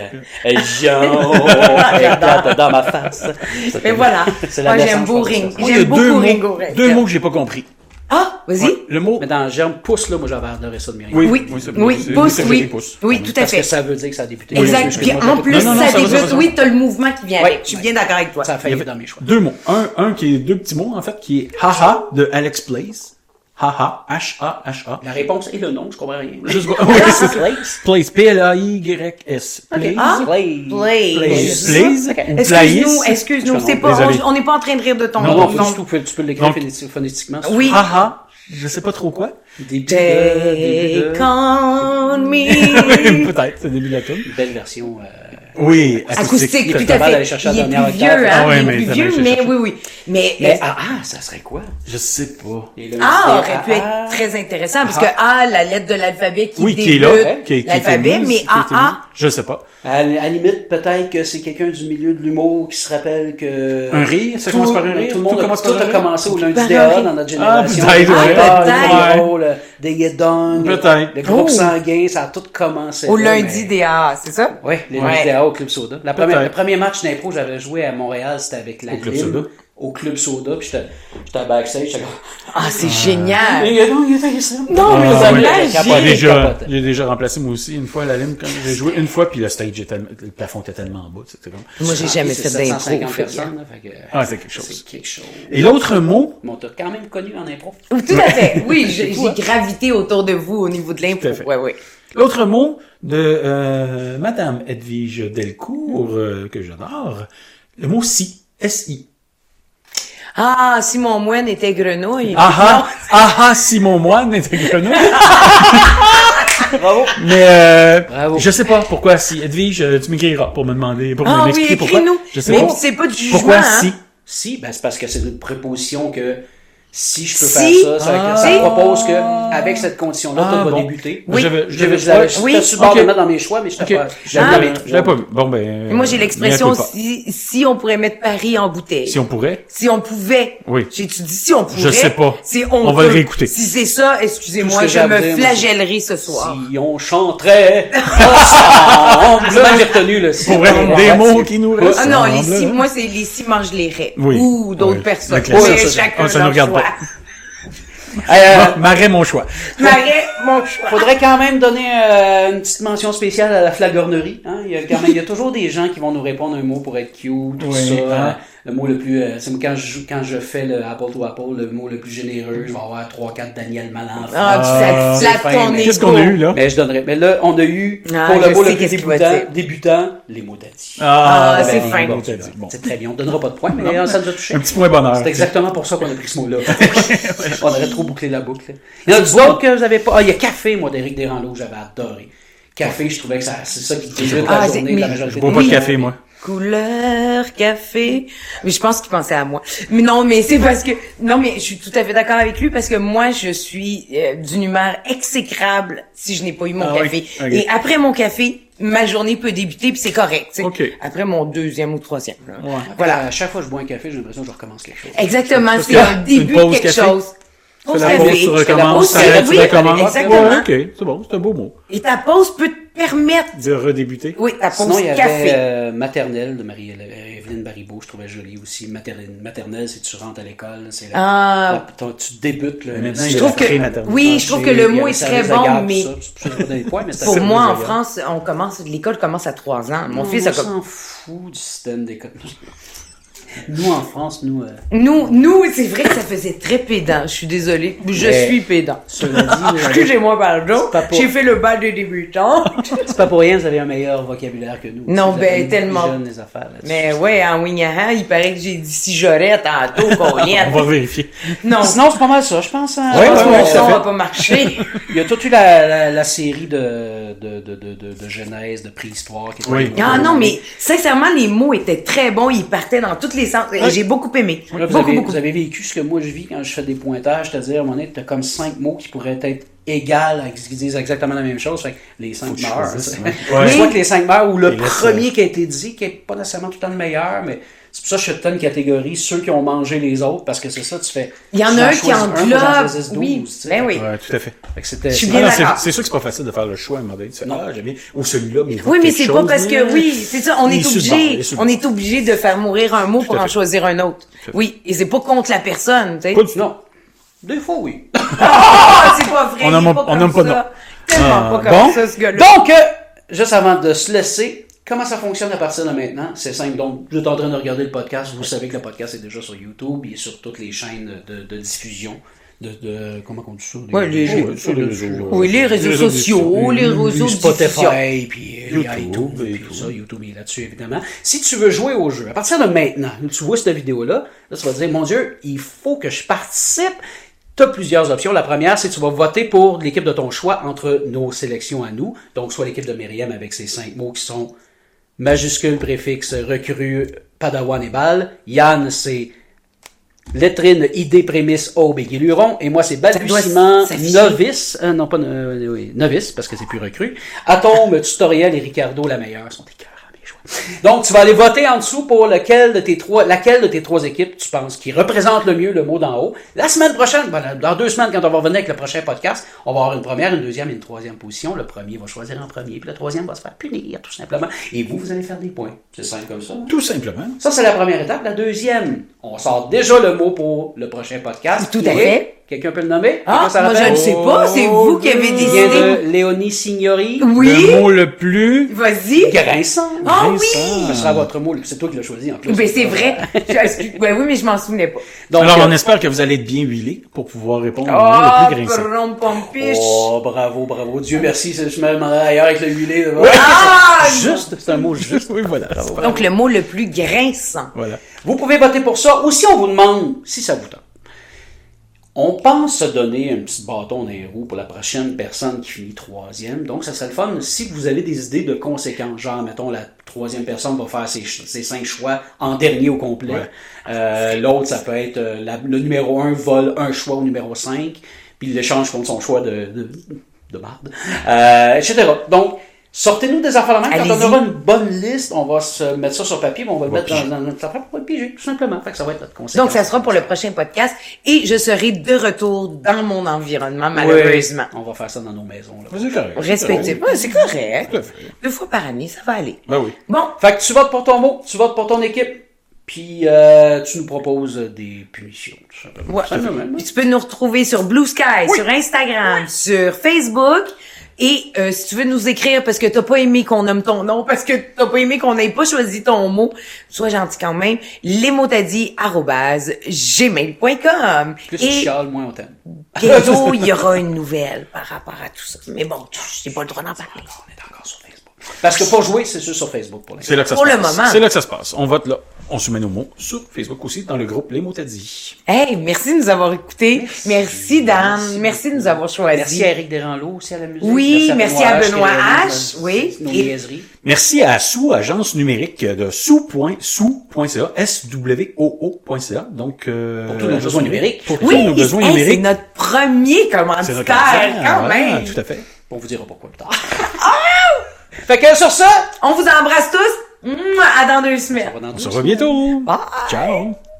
Jean, éclate dans ma face. Mais voilà. C'est la Moi, j'aime naissance, beaucoup je pense, Ringo. ça. Moi, il y a J'aime beaucoup Ringo. deux mots que j'ai pas compris. Ah, vas-y. Ouais, le mot. Mais dans Germe pouce, là, moi, j'avais adoré ça de Myriam. Oui, Oui, c'est- oui, c'est- pouce, c'est- oui. c'est pouce. Oui, tout à Parce que fait. ça veut dire que ça a débuté. Exact. Puis Excuse-moi, en plus, Non, non, ça ça va, débute. ça va. Oui, t'as le mouvement qui vient Ouais. avec. Je suis bien d'accord avec toi. ça a failli dans mes choix. Deux mots. Un qui est deux petits mots, en fait, qui est haha de Alex Place. Haha, H-A-H-A. La réponse et le nom, je comprends rien. Juste, oui, c'est ça. Place. Place, P-L-A-Y-S. Place. Ah, Play. Play. Please. Ok. Ou Excuse-nous, Plaïs. excuse-nous. Je C'est comprends. pas, Désolé. on n'est pas en train de rire de ton Non, nom. non, tu peux l'écrire Donc- phonétiquement. si tu Oui. Haha, je sais pas trop quoi. veux. Début de... Take on me. Peut-être, c'est le début de la tune. Une belle version. Oui, Acoustique, T'as tout pas à mal fait. d'aller chercher la Il est dernière plus vieux, octave. hein. Ah ouais, Il mais est plus ça vieux, m'a mais cherché. oui. Mais, Mais ça serait quoi? Je sais pas. Les lundis A des aurait pu AA. être très intéressant parce que A, la lettre de l'alphabet qui Oui, débute qui est là, qui est l'alphabet, mise, mais qui a été AA, mise. Je sais pas. À la limite, peut-être que c'est quelqu'un du milieu de l'humour qui se rappelle que... Un rire, ça Tout- commence par un rire. Tout le monde commence tout par un a rire. commencé au lundi Par des un AA rire. dans notre génération. peut-être, ouais. Ah, Peut-être. drôle, des Yedong, Peut-être. le groupe Oh. sanguin, ça a tout commencé. au là, lundi mais- des AA, c'est ça? Oui, les Ouais. lundis des AA au Club Soda. Peut-être. Le premier match d'impro que j'avais joué à Montréal, c'était avec la Au Club Lime, Soda. au Club Soda, puis j'étais à backstage, j'étais comme... Ah, c'est génial. Les Yedong, ils étaient ici. Non, mais Ah, ça oui. m'imagine. J'ai déjà remplacé moi aussi une fois à la Lime quand j'ai joué une fois puis le stage était le plafond était tellement en bas, c'était comme. Moi, j'ai jamais C'est fait d'impro. 750 fait que- personnes, là, fait que... Ah, c'est quelque chose. C'est quelque chose. Et l'autre mot, Mais on t'a quand même connu en impro. Tout à fait. Oui, j'ai gravité autour de vous au niveau de Tout à l'impro. fait. Ouais, ouais. l'autre mot de Madame Edwige Delcourt que j'adore, le mot si, S-I. Ah, Simon Moine était grenouille. Simon Moine était grenouille. Bravo. Mais Bravo. je sais pas pourquoi si. Edwige, tu m'écriras pour me demander, pour Ah oui, m'expliquer pourquoi. écris-nous. Je sais Mais pas. c'est pas du jugement, Pourquoi hein. si? Si, ben c'est parce que c'est une préposition que si je peux Si. faire ça, Ah. ça propose que avec cette condition-là, Ah, tout va bon. débuter. Oui. Je l'avais sur le bord de le mettre dans mes choix, mais je Ok. t'ai pas. Je l'avais pas vu. Bon, ben. Moi, j'ai l'expression m'y appelle pas. si on pourrait mettre Paris en bouteille. Si on pourrait. Si on pouvait. Oui. J'ai-tu dit si on pourrait? Je sais pas. Si On va peut. le réécouter. Si c'est ça, Tout excusez-moi, ce que je j'ai à me dire, moi, flagellerai ce soir. Si on chanterait ensemble. C'est même j'ai retenu, là. Si Pour vrai, on- des mots qui nous restent. Ah non, les si, moi, c'est les si mangent les raies. Oui. Ou d'autres Oui. personnes. Le classique. Mais Ça, ça, chacun ça nous leur regarde choix. pas. Euh, Marais, mon choix. Marais, mon choix. Faudrait quand même donner une petite mention spéciale à la flagornerie. Hein? Il y a toujours des gens qui vont nous répondre un mot pour être cute, tout Oui, ça. hein. Le mot le plus, c'est quand je fais le Apple to Apple, le mot le plus généreux, je vais avoir 3-4 Daniel Malenfant. Ah, tu c'est flattes fin, ton mais ego. Qu'est-ce qu'on a eu, là? Mais je donnerais. Mais là, on a eu, Ah, pour je le mot sais le plus qu'est-ce qu'il va dire. débutant, les mots d'Adi. Ah, c'est ben, fin. bon, t'as dit. Bon. C'est très bien. On donnera pas de points, mais ça nous a touché. Un petit point bonheur. C'est exactement pour ça qu'on a pris ce mot-là. On aurait trop bouclé la boucle. Il y en a d'autres que vous avez pas. Ah, il y a Café, moi, d'Éric Desrandeaux, j'avais adoré. Café, je trouvais que c'est ça qui débute Ah, la c'est- journée de la mais- majorité Je bois des pas de gens. café, moi. Couleur café. Mais je pense qu'il pensait à moi. Mais non, mais c'est parce que non, mais je suis tout à fait d'accord avec lui parce que moi je suis d'une humeur exécrable si je n'ai pas eu mon Ah oui, café. ok. Et après mon café, ma journée peut débuter puis c'est correct. Tu sais. Ok. Après mon deuxième ou troisième. là. Ouais. Voilà. À chaque fois que je bois un café, j'ai l'impression que je recommence quelque chose. Exactement, Parce c'est que un début une de pause quelque café. chose. Tu fais la café. pause, tu recommences, Pause, t'arrêtes, tu oui, recommences. exactement. Ouais, ok, c'est bon, c'est un beau mot. Et ta pause peut te permettre. De redébuter. Oui, ta pause Sinon, il y café. avait Maternelle de Marie-Evelyne Baribeau, je trouvais joli aussi. Maternelle, c'est tu rentres à l'école, c'est Ah. tu débutes. Là, Maintenant, Je il y a trouve la que prématernelle. oui, je trouve que le mot est très bon, mais pour moi en France, l'école commence à 3 ans. Mon fils a on comme s'en fout du système d'école. Nous, en France, nous... Nous, c'est vrai que ça faisait très pédant. Je suis désolée. Je Mais- suis pédant. Cela dit, Excusez-moi, pardon. C'est pas pour- J'ai fait le bal des débutants. c'est pas pour rien, vous avez un meilleur vocabulaire que nous. Non, Vous ben, avez tellement. Jeune, les affaires, là-dessus. Mais ouais, en Wignahan, il paraît que j'ai dit si j'aurais tantôt qu'on y On va vérifier. Non. Sinon, c'est pas mal ça, je pense. Hein? Ouais, Je pense que ouais, mon ouais, son ça va fait. pas marcher. Il y a toute eu la série de genèse, de préhistoire. Qui était Oui. Ah non, mais sincèrement, les mots étaient très bons. Ils partaient dans tous les sens. Et j'ai beaucoup aimé. Là, Beaucoup. vous avez vécu ce que moi je vis quand je fais des pointages, c'est-à-dire, à un moment donné, t'as comme 5 mots qui pourraient être égales, qui disent exactement la même chose. Fait que les 5 Faut que tu meurent. choisisses, tu sais. ouais. Soit que les 5 meurent ou le Et laisse, premier qui a été dit, qui n'est pas nécessairement tout le temps le meilleur, mais c'est pour ça que je suis tout une catégorie, ceux qui ont mangé les autres, parce que c'est ça, tu fais. Il y en a un qui faut que j'en englobe. choisisse 12, Oui, tu sais. ben oui. Ouais, tout à fait. Fait que c'était. Je suis c'est- bien Ah non, d'accord. c'est sûr que c'est pas facile de faire le choix à un moment donné. Tu fais, j'aime bien. Ou celui-là, mais il Oui, vaut mais quelque c'est pas chose, parce mais- que, oui, c'est ça, on Il est est sur le bord, il est sur le obligé, on est obligé de faire mourir un mot pour à en fait. choisir un autre. Oui, et c'est pas contre la personne, tu sais. Pas du tout. Non. Des fois, oui. Ah, c'est pas vrai, On il nomme est pas- pas on nomme comme pas de ça. Tellement Ah, pas comme bon. ça, ce gars-là. Donc, juste avant de se laisser, comment ça fonctionne à partir de maintenant? C'est simple. Donc, vous êtes en train de regarder le podcast. Vous savez que le podcast est déjà sur YouTube. Il est sur toutes les chaînes de diffusion. Comment on dit ça? Ouais, sur les réseaux. Oui, les réseaux sociaux, les réseaux de diffusion. Spotify, puis YouTube, iTunes, et puis tout. ça, YouTube est là-dessus, évidemment. Si tu veux jouer au jeu, à partir de maintenant, tu vois cette vidéo-là, là, tu vas te dire, mon Dieu, il faut que je participe. Tu as plusieurs options. La première, c'est que tu vas voter pour l'équipe de ton choix entre nos sélections à nous. Donc, soit l'équipe de Myriam avec ses 5 mots qui sont majuscule, préfixe, recrue, padawan et balle. Yann, c'est lettrine, idée, prémisse, aube et guéluron. Et moi, c'est balbutiement, doit s'afficher. novice. Non, pas oui, novice, parce que c'est plus recrue. Atome, tutoriel et Ricardo, la meilleure, sont écœurants, mes choix. Donc, tu vas aller voter en dessous pour laquelle de tes trois équipes tu penses qui représente le mieux le mot d'en haut. La semaine prochaine, dans 2 semaines, quand on va revenir avec le prochain podcast, on va avoir une première, une deuxième et une troisième position. Le premier va choisir en premier, puis le troisième va se faire punir, tout simplement. Et vous allez faire des points. C'est simple comme ça. Tout simplement. Ça, c'est la première étape. La deuxième, on sort déjà le mot pour le prochain podcast. Tout qui à est- fait. Quelqu'un peut le nommer? Ah, Quelqu'un s'en moi, je rappelle? ne sais pas, c'est vous qui avez Il vient décidé. de Léonie Signori. Oui, Le mot le plus... vas-y. Grinçant. Ah oui! Ce sera votre mot. C'est toi qui l'as choisi, en plus. Ben, c'est vrai. Ben oui, mais je m'en souvenais pas. Donc, Alors, on espère que vous allez être bien huilé pour pouvoir répondre au mot Oh, le plus grinçant. brum, pompiche. oh, bravo. Dieu merci. Je me demandais ailleurs avec le huilé. Ah! Juste, c'est un mot juste. Oui, voilà. Donc, le mot le plus grinçant. Voilà. Vous pouvez voter pour ça. Ou si on vous demande si ça vous tente. On pense se donner un petit bâton dans les roues pour la prochaine personne qui finit troisième. Donc, ça serait le fun si vous avez des idées de conséquences. Genre, mettons, la troisième personne va faire ses 5 choix en dernier au complet. Ouais. L'autre, ça peut être le numéro 1 vole un choix au numéro 5, puis il l'échange contre son choix de marde, etc. Donc, sortez-nous des affaires de même. Quand on Allez-y. aura une bonne liste, on va se mettre ça sur papier, mais on va le mettre piger. dans notre affaire pour le piger, tout simplement. Fait que ça va être notre conséquence. Donc, ça sera pour le prochain podcast et je serai de retour dans mon environnement, malheureusement. Oui, on va faire ça dans nos maisons. Là. C'est correct. Respectif. Ouais, c'est correct. Tout à fait. 2 fois par année, ça va aller. Ben oui. Bon. Fait que tu votes pour ton mot, tu votes pour ton équipe, puis tu nous proposes des punitions, tout simplement. Ouais. Simplement. Puis tu peux nous retrouver sur Blue Sky, sur Instagram, sur Facebook. Et si tu veux nous écrire parce que t'as pas aimé qu'on nomme ton nom, parce que t'as pas aimé qu'on n'ait pas choisi ton mot, sois gentil quand même, lesmontadis@gmail.com. Plus tu Et chiales, moins on t'aime. bientôt, il y aura une nouvelle par rapport à tout ça. Mais bon, j'ai pas le droit d'en parler. On est encore sur Facebook. Parce que pour jouer, c'est juste sur Facebook pour l'instant. C'est là que ça Pour se le passe. moment. C'est là que ça se passe. On vote là. On soumet nos mots sur Facebook aussi, dans le groupe Les mots t'as dit. Hey, merci de nous avoir écoutés. Merci Dan. Merci de nous avoir choisis. Merci à Eric Desranleau aussi à la musique. Oui, merci à Benoît qui H. Oui. Nos Et- niaiseries. Merci à Sou, agence numérique de sou.ca, SWOO.ca. Donc, Pour tous nos besoins numériques. Pour tous Oui, nos besoins hey, c'est numériques. notre premier C'est notre commanditaire, candidat. quand Voilà, même. tout à fait. On vous dira pourquoi plus tard. Fait que sur ça, On vous embrasse tous. À dans 2 semaines. on va dans On deux se revoit bientôt. Bye. Ciao.